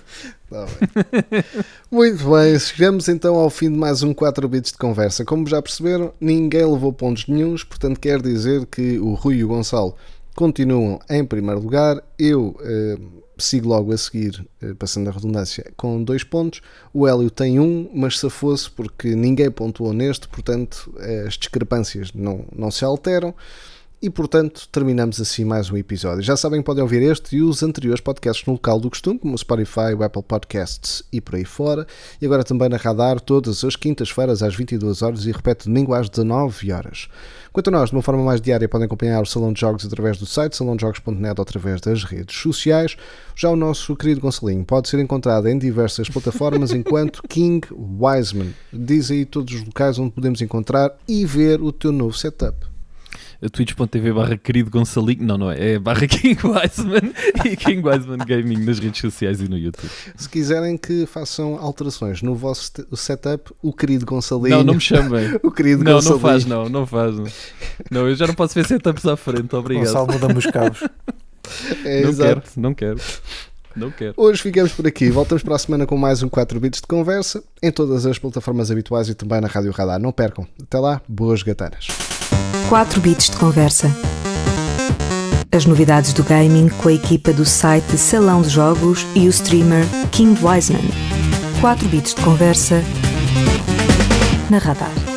Tá bem. Muito bem, chegamos então ao fim de mais um quatro bits de conversa. Como já perceberam, ninguém levou pontos nenhuns, portanto quer dizer que o Rui e o Gonçalo continuam em primeiro lugar. Eu eh, sigo logo a seguir, eh, passando a redundância, com dois pontos. O Hélio tem um, mas se fosse porque ninguém pontuou neste, portanto as discrepâncias não, não se alteram. E, portanto, terminamos assim mais um episódio. Já sabem que podem ouvir este e os anteriores podcasts no local do costume, como o Spotify, o Apple Podcasts e por aí fora. E agora também na Radar, todas as quintas-feiras às vinte e duas horas e repete domingo às dezanove horas. Quanto a nós, de uma forma mais diária, podem acompanhar o Salão de Jogos através do site salão de jogos ponto net ou através das redes sociais. Já o nosso querido Gonçalinho pode ser encontrado em diversas plataformas enquanto King Wiseman. Diz aí todos os locais onde podemos encontrar e ver o teu novo setup. twitch ponto tv barra querido Gonçalinho, não, não é, é barra King Wiseman e King Wiseman Gaming nas redes sociais e no YouTube. Se quiserem que façam alterações no vosso setup, o querido Gonçalinho... Não, não me chamem. O querido não, Gonçalinho... Não faz, não, não faz. Não. não, eu já não posso ver setups à frente, obrigado. Gonçalo, muda-me os cabos. É, não exato. quero, não quero. Não quero. Hoje ficamos por aqui. Voltamos para a semana com mais um quatro bits de conversa em todas as plataformas habituais e também na Rádio Radar. Não percam. Até lá, boas gatanas. quatro bits de conversa. As novidades do gaming com a equipa do site Salão de Jogos e o streamer King Wiseman. quatro bits de conversa na Radar.